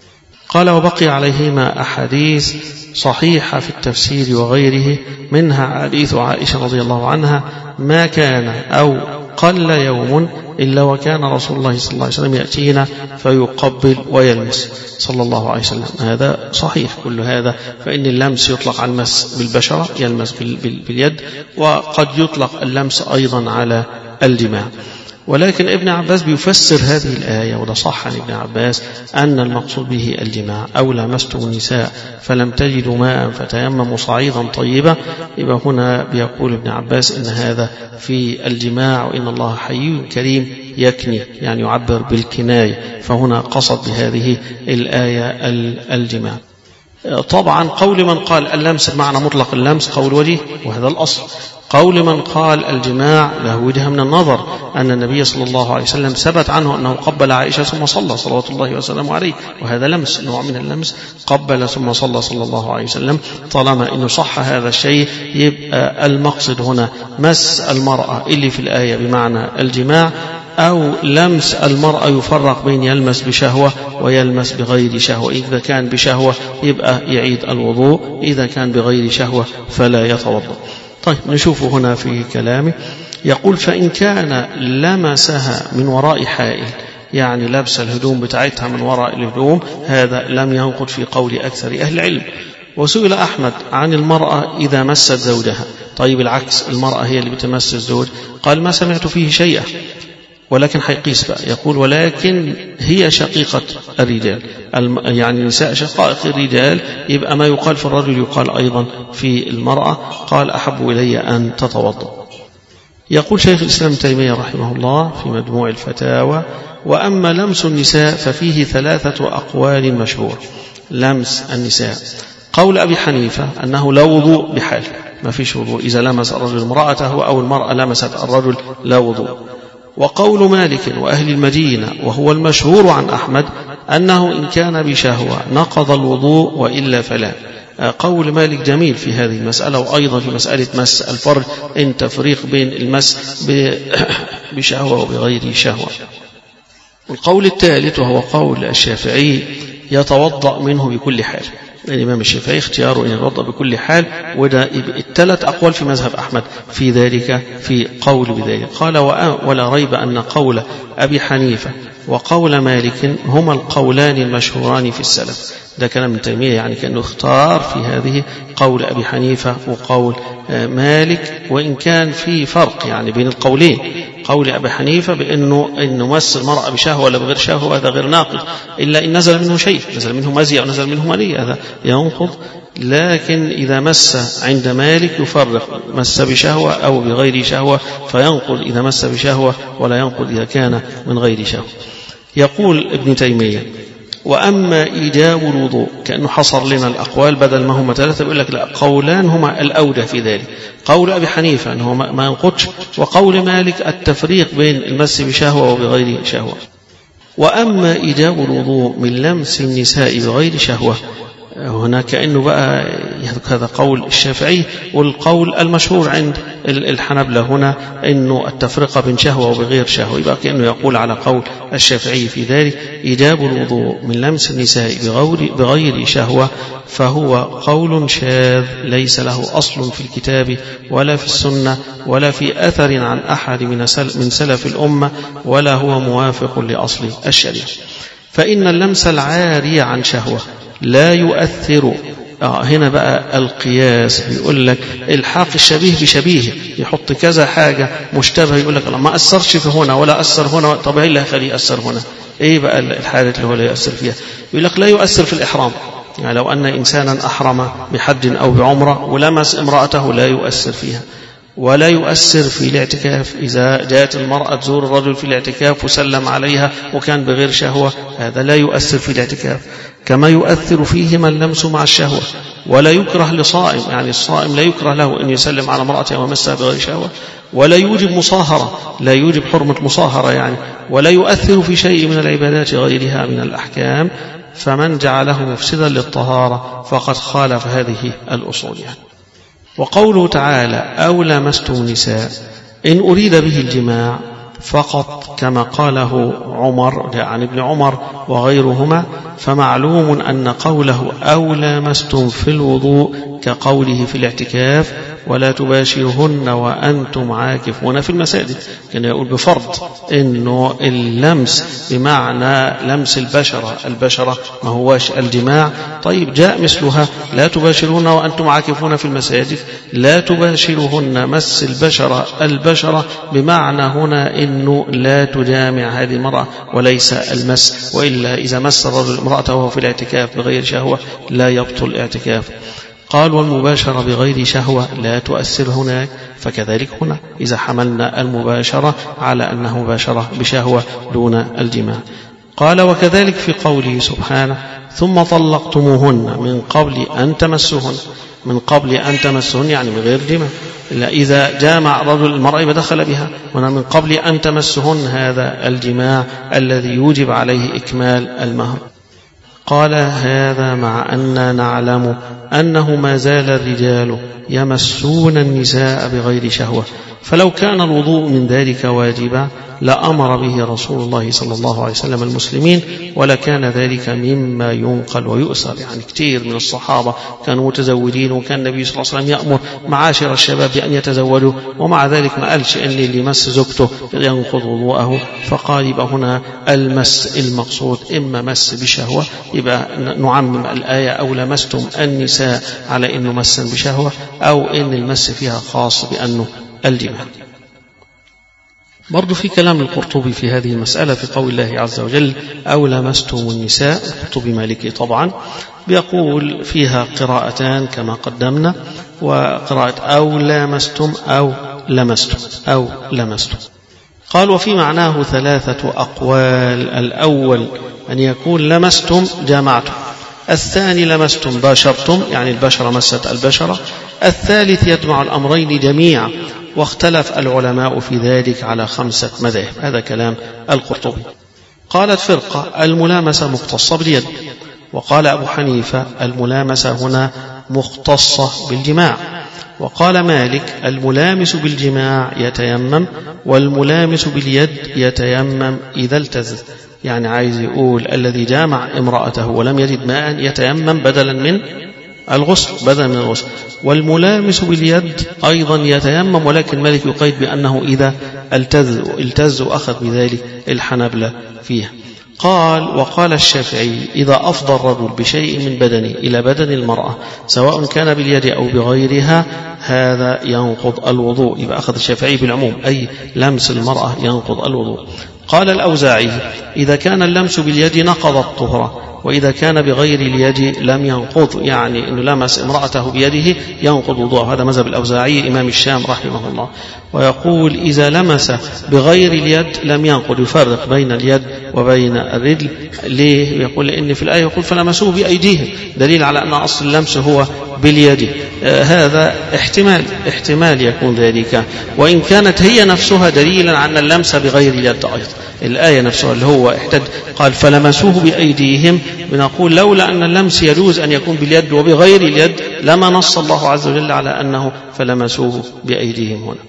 قال وبقي عليهما أحاديث صحيحة في التفسير وغيره، منها حديث عائشة رضي الله عنها ما كان أو قل يوم إلا وكان رسول الله صلى الله عليه وسلم يأتينا فيقبل ويلمس صلى الله عليه وسلم، هذا صحيح كل هذا، فإن اللمس يطلق على المس بالبشرة يلمس باليد، وقد يطلق اللمس أيضا على الجماع. ولكن ابن عباس بيفسر هذه الآية وده صح عن ابن عباس أن المقصود به الجماع، أو لمستم النساء فلم تجدوا ماء فتيمموا صعيدا طيبا، يبقى هنا بيقول ابن عباس إن هذا في الجماع، وإن الله حي كريم يكني، يعني يعبر بالكناية، فهنا قصد بهذه الآية الجماع. طبعا قول من قال اللمس بمعنى مطلق اللمس قول وجيه، وهذا الأصل، قول من قال الجماع له وجه من النظر، أن النبي صلى الله عليه وسلم ثبت عنه أنه قبل عائشة ثم صلى صلوات الله وسلامه عليه، وهذا لمس، نوع من اللمس، قبل ثم صلى صلى الله عليه وسلم. طالما أنه صح هذا الشيء يبقى المقصد هنا مس المرأة اللي في الآية بمعنى الجماع، أو لمس المرأة يفرق بين يلمس بشهوة ويلمس بغير شهوة. إذا كان بشهوة يبقى يعيد الوضوء، إذا كان بغير شهوة فلا يتوضأ. طيب نشوف هنا في كلامه، يقول فإن كان لمسها من وراء حائل، يعني لبس الهدوم بتاعتها من وراء الهدوم، هذا لم ينقض في قول أكثر أهل العلم. وسئل أحمد عن المرأة إذا مست زوجها. طيب العكس، المرأة هي اللي بتمس الزوج، قال ما سمعت فيه شيئا، ولكن حيقيس بقى، يقول ولكن هي شقيقة الرجال، يعني نساء شقائق الرجال، يبقى ما يقال في الرجل يقال أيضا في المرأة. قال أحب إلي أن تتوضأ. يقول شيخ الإسلام تيمية رحمه الله في مجموع الفتاوى: وأما لمس النساء ففيه ثلاثة أقوال مشهور. لمس النساء، قول أبي حنيفة أنه لا وضوء بحال، ما فيش وضوء إذا لمس الرجل امرأته أو المرأة لمست الرجل، لا وضوء. وقول مالك وأهل المدينة وهو المشهور عن أحمد أنه إن كان بشهوة نقض الوضوء وإلا فلا. قول مالك جميل في هذه المسألة، وأيضا في مسألة مس الفرج إن تفريق بين المس بشهوة وبغير شهوة. والقول الثالث وهو قول الشافعي يتوضأ منه بكل حال. الإمام الشافعي اختياره أن يتوضأ بكل حال، وده الثلاث أقوال في مذهب أحمد في ذلك، في قول بذلك. قال ولا ريب أن قول أبي حنيفة وقول مالك هما القولان المشهوران في السلف. ده كلام ابن تيمية، يعني كأنه اختار في هذه قول أبي حنيفة وقول مالك، وإن كان في فرق يعني بين القولين. قول أبي حنيفة بأنه إنه مس المرأة بشهوة ولا بغير شهوة هذا غير ناقض، إلا إن نزل منه شيء، نزل منه مزي أو نزل منه مني، هذا ينقض. لكن إذا مس عند مالك يفرق، مس بشهوة أو بغير شهوة فينقض إذا مس بشهوة، ولا ينقض إذا كان من غير شهوة. يقول ابن تيمية وأما إيجاب الوضوء، كأنه حصر لنا الأقوال بدل ما هم ثلاثة، بيقول لك لا، قولان هما الأودى في ذلك. قول أبي حنيفة أنه ما ينقضش، وقول مالك التفريق بين المس بشهوة وبغير شهوة. وأما إيجاب الوضوء من لمس النساء بغير شهوة، هنا كأنه بقى هذا قول الشافعي، والقول المشهور عند الحنبلة هنا أنه التفرقة بين شهوة وبغير شهوة، يبقى كأنه يقول على قول الشافعي في ذلك إيجاب الوضوء من لمس النساء بغير شهوة، فهو قول شاذ ليس له أصل في الكتاب ولا في السنة ولا في أثر عن أحد من سلف الأمة، ولا هو موافق لأصل الشريعة. فإن اللمس العاري عن شهوة لا يؤثر. آه هنا بقى القياس، بيقول لك الحاق الشبيه بشبيه، يحط كذا حاجة مشتبه، يقول لك ما أثرش في هنا ولا أثر هنا، طب ايه اللي هيخليه يأثر هنا؟ ايه بقى الحالة اللي هو لا يؤثر فيها؟ يقول لك لا يؤثر في الإحرام، يعني لو أن إنسانا أحرم بحج أو بعمرة ولمس امرأته لا يؤثر فيها. ولا يؤثر في الاعتكاف، إذا جاءت المرأة تزور الرجل في الاعتكاف وسلم عليها وكان بغير شهوة، هذا لا يؤثر في الاعتكاف. كما يؤثر فيهما اللمس مع الشهوة. ولا يكره لصائم، يعني الصائم لا يكره له أن يسلم على امرأته ومسها بغير شهوة. ولا يوجب مصاهرة، لا يوجب حرمة مصاهرة يعني. ولا يؤثر في شيء من العبادات غيرها من الأحكام. فمن جعله مفسدا للطهارة فقد خالف هذه الأصول يعني. وقوله تعالى أو لمستم النساء، إن أريد به الجماع فقط كما قاله عمر عن ابن عمر وغيرهما، فمعلوم أن قوله أو لمستم في الوضوء كقوله في الاعتكاف ولا تباشرهن وأنتم عاكفون في المساجد. كان يقول بفرض إنه اللمس بمعنى لمس البشرة، البشرة ما هواش الجماع. طيب جاء مثلها لا تباشرهن وأنتم عاكفون في المساجد، لا تباشرهن مس البشرة البشرة بمعنى هنا إنه لا تجامع هذه المرأة وليس المس، وإلا إذا مس الرجل امرأته وهو في الاعتكاف بغير شهوة لا يبطل الاعتكاف. قال والمباشرة بغير شهوة لا تؤثر هناك، فكذلك هنا إذا حملنا المباشرة على أنه مباشرة بشهوة دون الجماع. قال وكذلك في قوله سبحانه ثم طلقتموهن من قبل أن تمسوهن، من قبل أن تمسوهن يعني من غير جماع، إلا إذا جامع رجل المرأة بدخل بها، هنا من قبل أن تمسهن هذا الجماع الذي يوجب عليه إكمال المهر. قال هذا مع أن نعلم أنه ما زال الرجال يمسون النساء بغير شهوة، فلو كان الوضوء من ذلك واجبا لأمر به رسول الله صلى الله عليه وسلم المسلمين، ولكان ذلك مما ينقل ويؤثر. يعني كثير من الصحابة كانوا متزوجين، وكان النبي صلى الله عليه وسلم يأمر معاشر الشباب بأن يتزوجوا، ومع ذلك ما قالش أن اللي مس زوجته ينقض وضوءه. فقال يبقى هنا المس المقصود إما مس بشهوة، يبقى نعمم الآية أو لمستم النساء على أنه مسا بشهوة، أو أن المس فيها خاص بأنه الجماع. برضو في كلام القرطبي في هذه المسألة في قول الله عز وجل أو لمستم النساء، القرطبي مالكي طبعا، بيقول فيها قراءتان كما قدمنا، وقراءة أو لامستم أو لمستم أو لمستم. قال وفي معناه ثلاثة أقوال: الأول أن يكون لمستم جامعتم، الثاني لمستم باشرتم يعني البشرة مست البشرة، الثالث يجمع الأمرين جميعا، واختلف العلماء في ذلك على خمسة مذاهب. هذا كلام القرطبي. قالت فرقة الملامسة مختصة باليد، وقال أبو حنيفة الملامسة هنا مختصة بالجماع، وقال مالك الملامس بالجماع يتيمم، والملامس باليد يتيمم إذا التزم. يعني عايز يقول الذي جامع امرأته ولم يجد ماء يتيمم بدلا من الغسل بدلا من الغسل، والملامس باليد أيضا يتيمم، ولكن مالك يقيد بأنه إذا التز التز وأخذ بذلك الحنبلة فيها. قال وقال الشافعي إذا أفضى الرجل بشيء من بدنه إلى بدن المرأة سواء كان باليد أو بغيرها هذا ينقض الوضوء. يبقى أخذ الشافعي بالعموم أي لمس المرأة ينقض الوضوء. قال الأوزاعي إذا كان اللمس باليد نقض الطهرة، وإذا كان بغير اليد لم ينقض، يعني أنه لمس امرأته بيده ينقض وضوءه. هذا مذهب الأوزاعي إمام الشام رحمه الله. ويقول إذا لمس بغير اليد لم ينقض، يفرق بين اليد وبين الرجل. ليه؟ يقول لأن في الآية يقول فلمسوه بأيديهم، دليل على أن أصل اللمس هو باليد. آه هذا احتمال احتمال يكون ذلك، وإن كانت هي نفسها دليلا على اللمس بغير اليد أيضا. الآية نفسها اللي هو احتج قال فلمسوه بأيديهم، بنقول لولا أن اللمس يجوز أن يكون باليد وبغير اليد لما نص الله عز وجل على أنه فلمسوه بأيديهم. هنا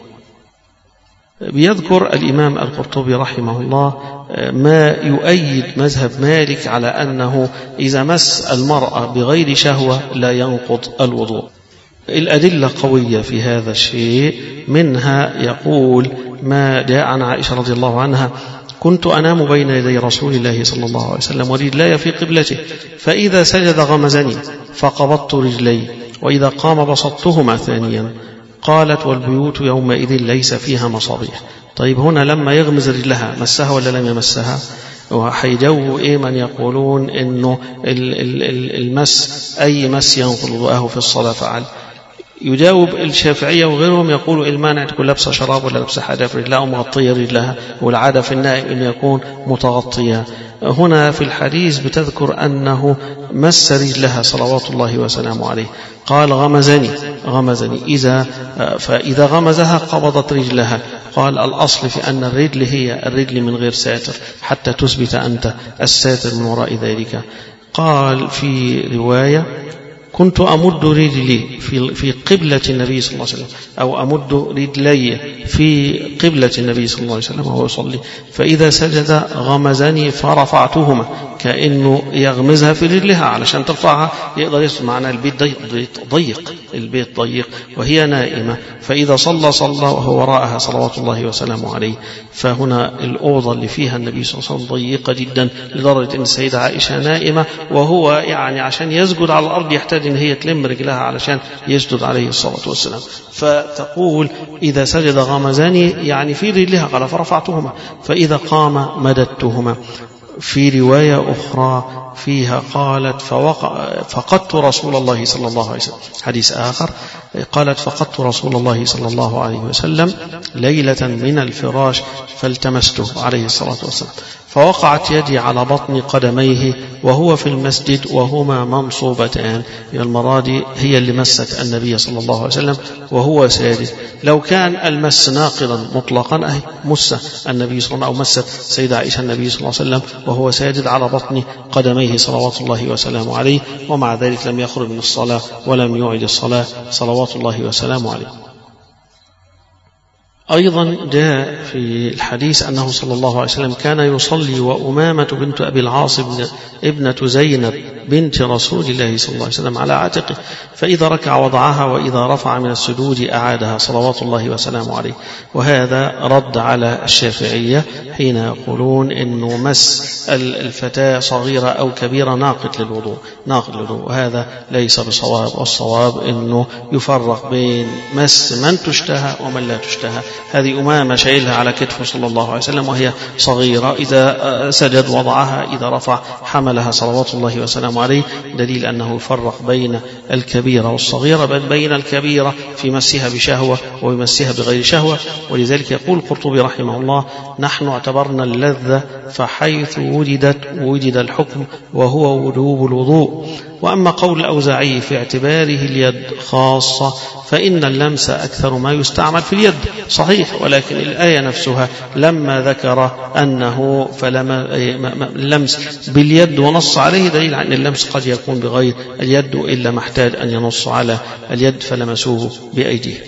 بيذكر الإمام القرطبي رحمه الله ما يؤيد مذهب مالك على أنه إذا مس المرأة بغير شهوة لا ينقض الوضوء. الأدلة قوية في هذا الشيء، منها يقول ما جاء عن عائشة رضي الله عنها كنت أنام بين يدي رسول الله صلى الله عليه وسلم ورجلي في قبلته، فإذا سجد غمزني فقبضت رجلي، وإذا قام بسطتهما ثانيا. قالت والبيوت يومئذ ليس فيها مصابيح. طيب هنا لما يغمز رجلها مسها ولا لم يمسها؟ وحيجوا إيه من يقولون إنه المس أي مس ينقض وضوءه في الصلاة فعل. يجاوب الشافعية وغيرهم يقولوا المانع تكون لابسة شراب ولا لابسة حاجة في رجلها ومغطية رجلها، والعادة في النائم أن يكون متغطية. هنا في الحديث بتذكر أنه مس رجلها صلوات الله وسلامه عليه. قال غمزني غمزني إذا فإذا غمزها قبضت رجلها. قال الأصل في أن الرجل هي الرجل من غير ساتر حتى تثبت أنت الساتر من وراء ذلك. قال في رواية كنت أمد رجلي في في قبلة النبي صلى الله عليه وسلم، أو أمد رجلي في قبلة النبي صلى الله عليه وسلم وهو يصلي، فإذا سجد غمزني فرفعتهما، كأنه يغمزها في رجلها علشان ترفعها يقدر يصل. معنا البيت ضيق البيت ضيق وهي نائمة، فإذا صلى صلى وهو وراءها صلوات الله وسلامه عليه. فهنا الأوضة اللي فيها النبي صلى الله عليه وسلم ضيقة جدا لدرجة أن السيدة عائشة نائمة، وهو يعني عشان يسجد على الأرض يحتاج أن هي تلم رجلها علشان يسجد عليه الصلاة والسلام. فتقول إذا سجد غمزني يعني في رجلها، قال فرفعتهما، فإذا قام مددتهما. في رواية أخرى فيها قالت فوقع فقدت رسول الله صلى الله عليه وسلم. حديث آخر قالت فقدت رسول الله صلى الله عليه وسلم ليلة من الفراش فالتمسته عليه الصلاة والسلام فوقعت يدي على بطن قدميه وهو في المسجد وهما منصوبتان. المراد هي اللي مست النبي صلى الله عليه وسلم وهو ساجد. لو كان المس ناقضا مطلقا أي مس النبي صلى الله عليه وسلم أو مست سيدة عائشة النبي صلى الله عليه وسلم وهو ساجد على بطن قدميه صلوات الله وسلامه عليه، ومع ذلك لم يخرج من الصلاة ولم يعد الصلاة صلوات الله وسلامه عليه. أيضا جاء في الحديث أنه صلى الله عليه وسلم كان يصلي وأمامة بنت أبي العاص ابنة زينب بنت رسول الله صلى الله عليه وسلم على عاتقه، فإذا ركع وضعها وإذا رفع من السجود أعادها صلوات الله وسلامه عليه. وهذا رد على الشافعية حين يقولون إنه مس الفتاة صغيرة أو كبيرة ناقض للوضوء ناقض للوضوء وهذا ليس بصواب. والصواب إنه يفرق بين مس من تشتهى ومن لا تشتهى. هذه أمامة شايلها على كتفه صلى الله عليه وسلم وهي صغيرة، إذا سجد وضعها، إذا رفع حملها صلوات الله وسلامه عليه، دليل أنه يفرق بين الكبيرة والصغيرة، بل بين الكبيرة في مسها بشهوة ويمسها بغير شهوة. ولذلك يقول القرطبي رحمه الله: نحن اعتبرنا اللذة فحيث وجدت وجد الحكم وهو وجوب الوضوء. وأما قول الأوزاعي في اعتباره اليد خاصة فإن اللمس أكثر ما يستعمل في اليد صحيح، ولكن الآية نفسها لما ذكر أنه فلما اللمس باليد ونص عليه دليل أن اللمس قد يكون بغير اليد إلا محتاج أن ينص على اليد فلمسوه بأيديه.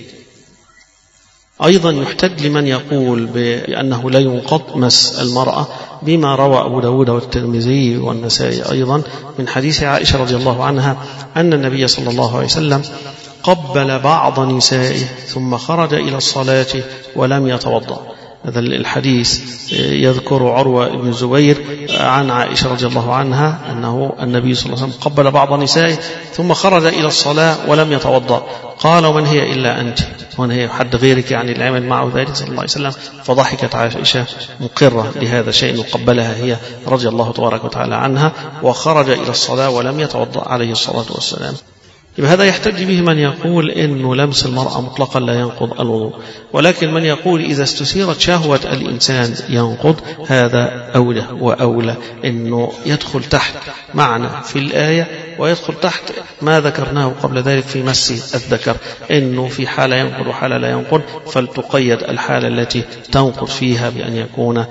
أيضا يحتج لمن يقول بأنه لا ينقض مس المرأة بما روى أبو داود والترمذي والنسائي أيضا من حديث عائشة رضي الله عنها أن النبي صلى الله عليه وسلم قبل بعض نسائه ثم خرج إلى الصلاة ولم يتوضأ. هذا الحديث يذكر عروة بن الزبير عن عائشة رضي الله عنها أنه النبي صلى الله عليه وسلم قبل بعض نسائه ثم خرج إلى الصلاة ولم يتوضأ. قال: ومن هي إلا أنت؟ ومن هي حد غيرك يعني اللي عمل معه ذلك صلى الله عليه وسلم؟ فضحكت عائشة مقرة لهذا الشيء وقبلها هي رضي الله تبارك وتعالى عنها وخرج إلى الصلاة ولم يتوضأ عليه الصلاة والسلام. هذا يحتج به من يقول إنه لمس المرأة مطلقا لا ينقض الوضوء، ولكن من يقول إذا استثيرت شهوة الإنسان ينقض، هذا أولى وأولى إنه يدخل تحت معنى في الآية ويدخل تحت ما ذكرناه قبل ذلك في مس الذكر، إنه في حالة ينقض وحالة لا ينقض، فلتقيد الحالة التي تنقض فيها بأن يكون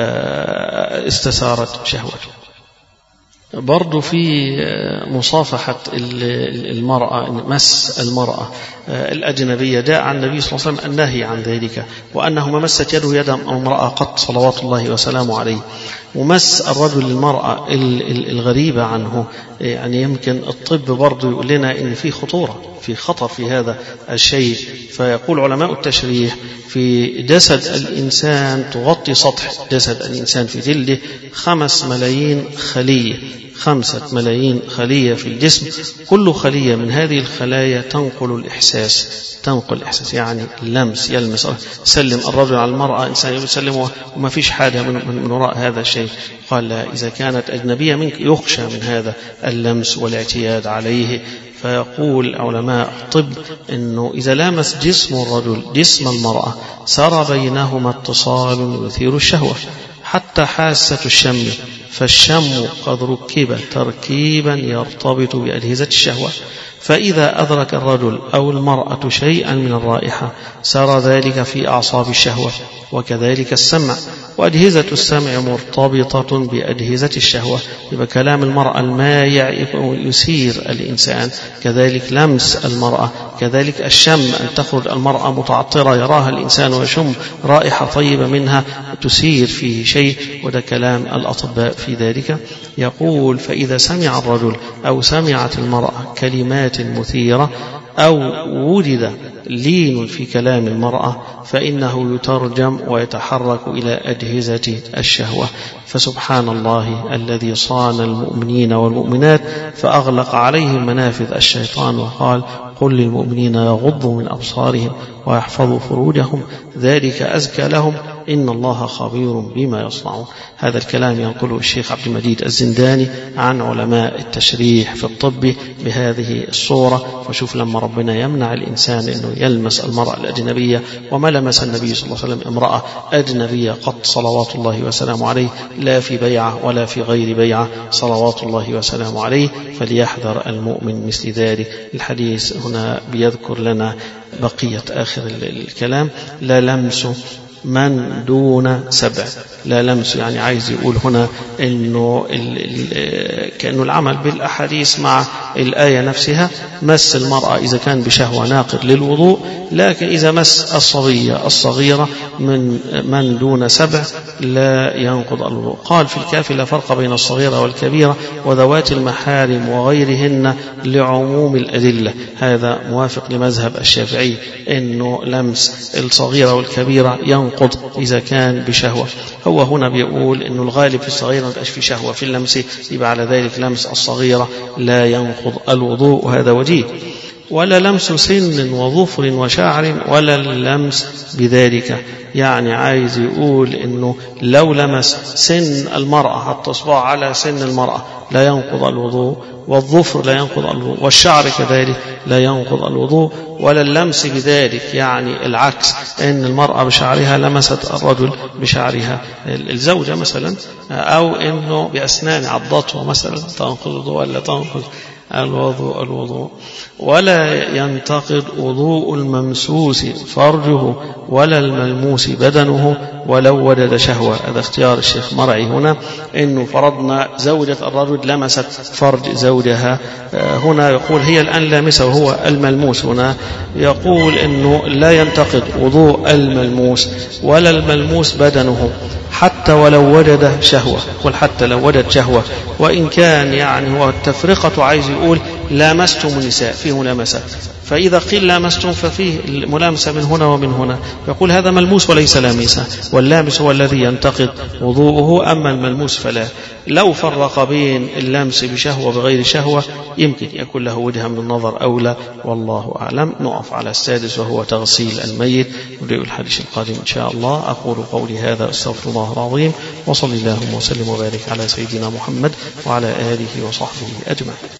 استثارت شهوته. برضو في مصافحة المرأة مس المرأة الأجنبية جاء عن النبي صلى الله عليه وسلم النهي عن ذلك، وأنه ما مست يده يد امرأة قط صلوات الله وسلامه عليه. ومس الرجل المرأة الغريبة عنه، يعني يمكن الطب برضو يقول لنا إن في خطورة في خطر في هذا الشيء. فيقول علماء التشريح في جسد الإنسان تغطي سطح جسد الإنسان في جلده خمس ملايين خلية خمسة ملايين خلية في الجسم، كل خلية من هذه الخلايا تنقل الإحساس تنقل الإحساس يعني اللمس، يلمس، سلم الرجل على المرأة إنسان يسلمه وما فيش حاجة من, من وراء هذا الشيء. قال لا، إذا كانت أجنبية منك يخشى من هذا اللمس والاعتياد عليه. فيقول علماء الطب إنه إذا لامس جسم الرجل جسم المرأة سار بينهما اتصال يثير الشهوة حتى حاسة الشم، فالشم قد ركب تركيبا يرتبط بأجهزة الشهوة، فإذا أدرك الرجل أو المرأة شيئا من الرائحة سار ذلك في أعصاب الشهوة. وكذلك السمع، وأجهزة السمع مرتبطة بأجهزة الشهوة، يبقى كلام المرأة المايع يسير الإنسان، كذلك لمس المرأة، كذلك الشم، أن تخرج المرأة متعطرة يراها الإنسان ويشم رائحة طيبة منها تسير فيه شيء، وده كلام الأطباء في ذلك. يقول فإذا سمع الرجل أو سمعت المرأة كلمات مثيرة أو وجد لين في كلام المرأة فإنه يترجم ويتحرك إلى أجهزة الشهوة. فسبحان الله الذي صان المؤمنين والمؤمنات فأغلق عليهم منافذ الشيطان وقال: قل للمؤمنين يغضوا من أبصارهم ويحفظوا فروجهم ذلك أزكى لهم إن الله خبير بما يصنعون. هذا الكلام ينقله الشيخ عبد المجيد الزنداني عن علماء التشريح في الطب بهذه الصورة. فشوف لما ربنا يمنع الإنسان أنه يلمس المرأة الأجنبية، وما لمس النبي صلى الله عليه وسلم امرأة أجنبية قط صلوات الله وسلامه عليه، لا في بيعة ولا في غير بيعة صلوات الله وسلامه عليه. فليحذر المؤمن مثل ذلك. الحديث هنا بيذكر لنا بقية آخر الكلام: لا لمس من دون سبع. لا لمس يعني عايز يقول هنا إنه كأنه العمل بالأحاديث مع الآية نفسها. مس المرأة إذا كان بشهوة ناقض للوضوء، لكن إذا مس الصبية الصغيرة من من دون سبع لا ينقض الوضوء. قال في الكافي: لا فرق بين الصغيرة والكبيرة وذوات المحارم وغيرهن لعموم الأدلة. هذا موافق لمذهب الشافعي، إنه لمس الصغيرة والكبيرة ينقض إذا كان بشهوة. هو هنا بيقول إنه الغالب في الصغيرة ما يبقاش في شهوة في اللمس، يبقى على ذلك لمس الصغيرة لا ينقض الوضوء، وهذا وجيه. ولا لمس سن وظفر وشعر ولا اللمس بذلك. يعني عايز يقول إنه لو لمس سن المرأة، حط إصبعه على سن المرأة، لا ينقض الوضوء، والظفر لا ينقض الوضوء، والشعر كذلك لا ينقض الوضوء. ولا اللمس بذلك يعني العكس، إن المرأة بشعرها لمست الرجل بشعرها، الزوجة مثلا، أو إنه بأسنان عضته مثلا، تنقض الوضوء ولا تنقض الوضوء الوضوء. ولا ينتقض وضوء الممسوس فرجه ولا الملموس بدنه ولو وجد شهوة. هذا اختيار الشيخ مرعي هنا، إنه فرضنا زوجة الرجل لمست فرج زوجها، هنا يقول هي الآن لامسة وهو الملموس. هنا يقول إنه لا ينتقض وضوء الملموس ولا الملموس بدنه حتى ولو وجد شهوة. قل حتى لو وجد شهوة، وإن كان يعني هو التفرقة عايز يقول لامستم النساء، فيه ملامسة. فإذا قيل لامستم ففيه الملامسة من هنا ومن هنا، يقول هذا ملموس وليس لامسة، واللامس هو الذي ينتقض وضوءه، أما الملموس فلا. لو فرق بين اللمس بشهوة بغير شهوة يمكن يكون له وجه من النظر أولى، والله أعلم. نقف على السادس وهو تغسيل الميت، ونبدأ الحديث القادم إن شاء الله. أقول قولي هذا أستغفر الله العظيم، وصلى اللهم وسلم وبارك على سيدنا محمد وعلى آله وصحبه أجمعين.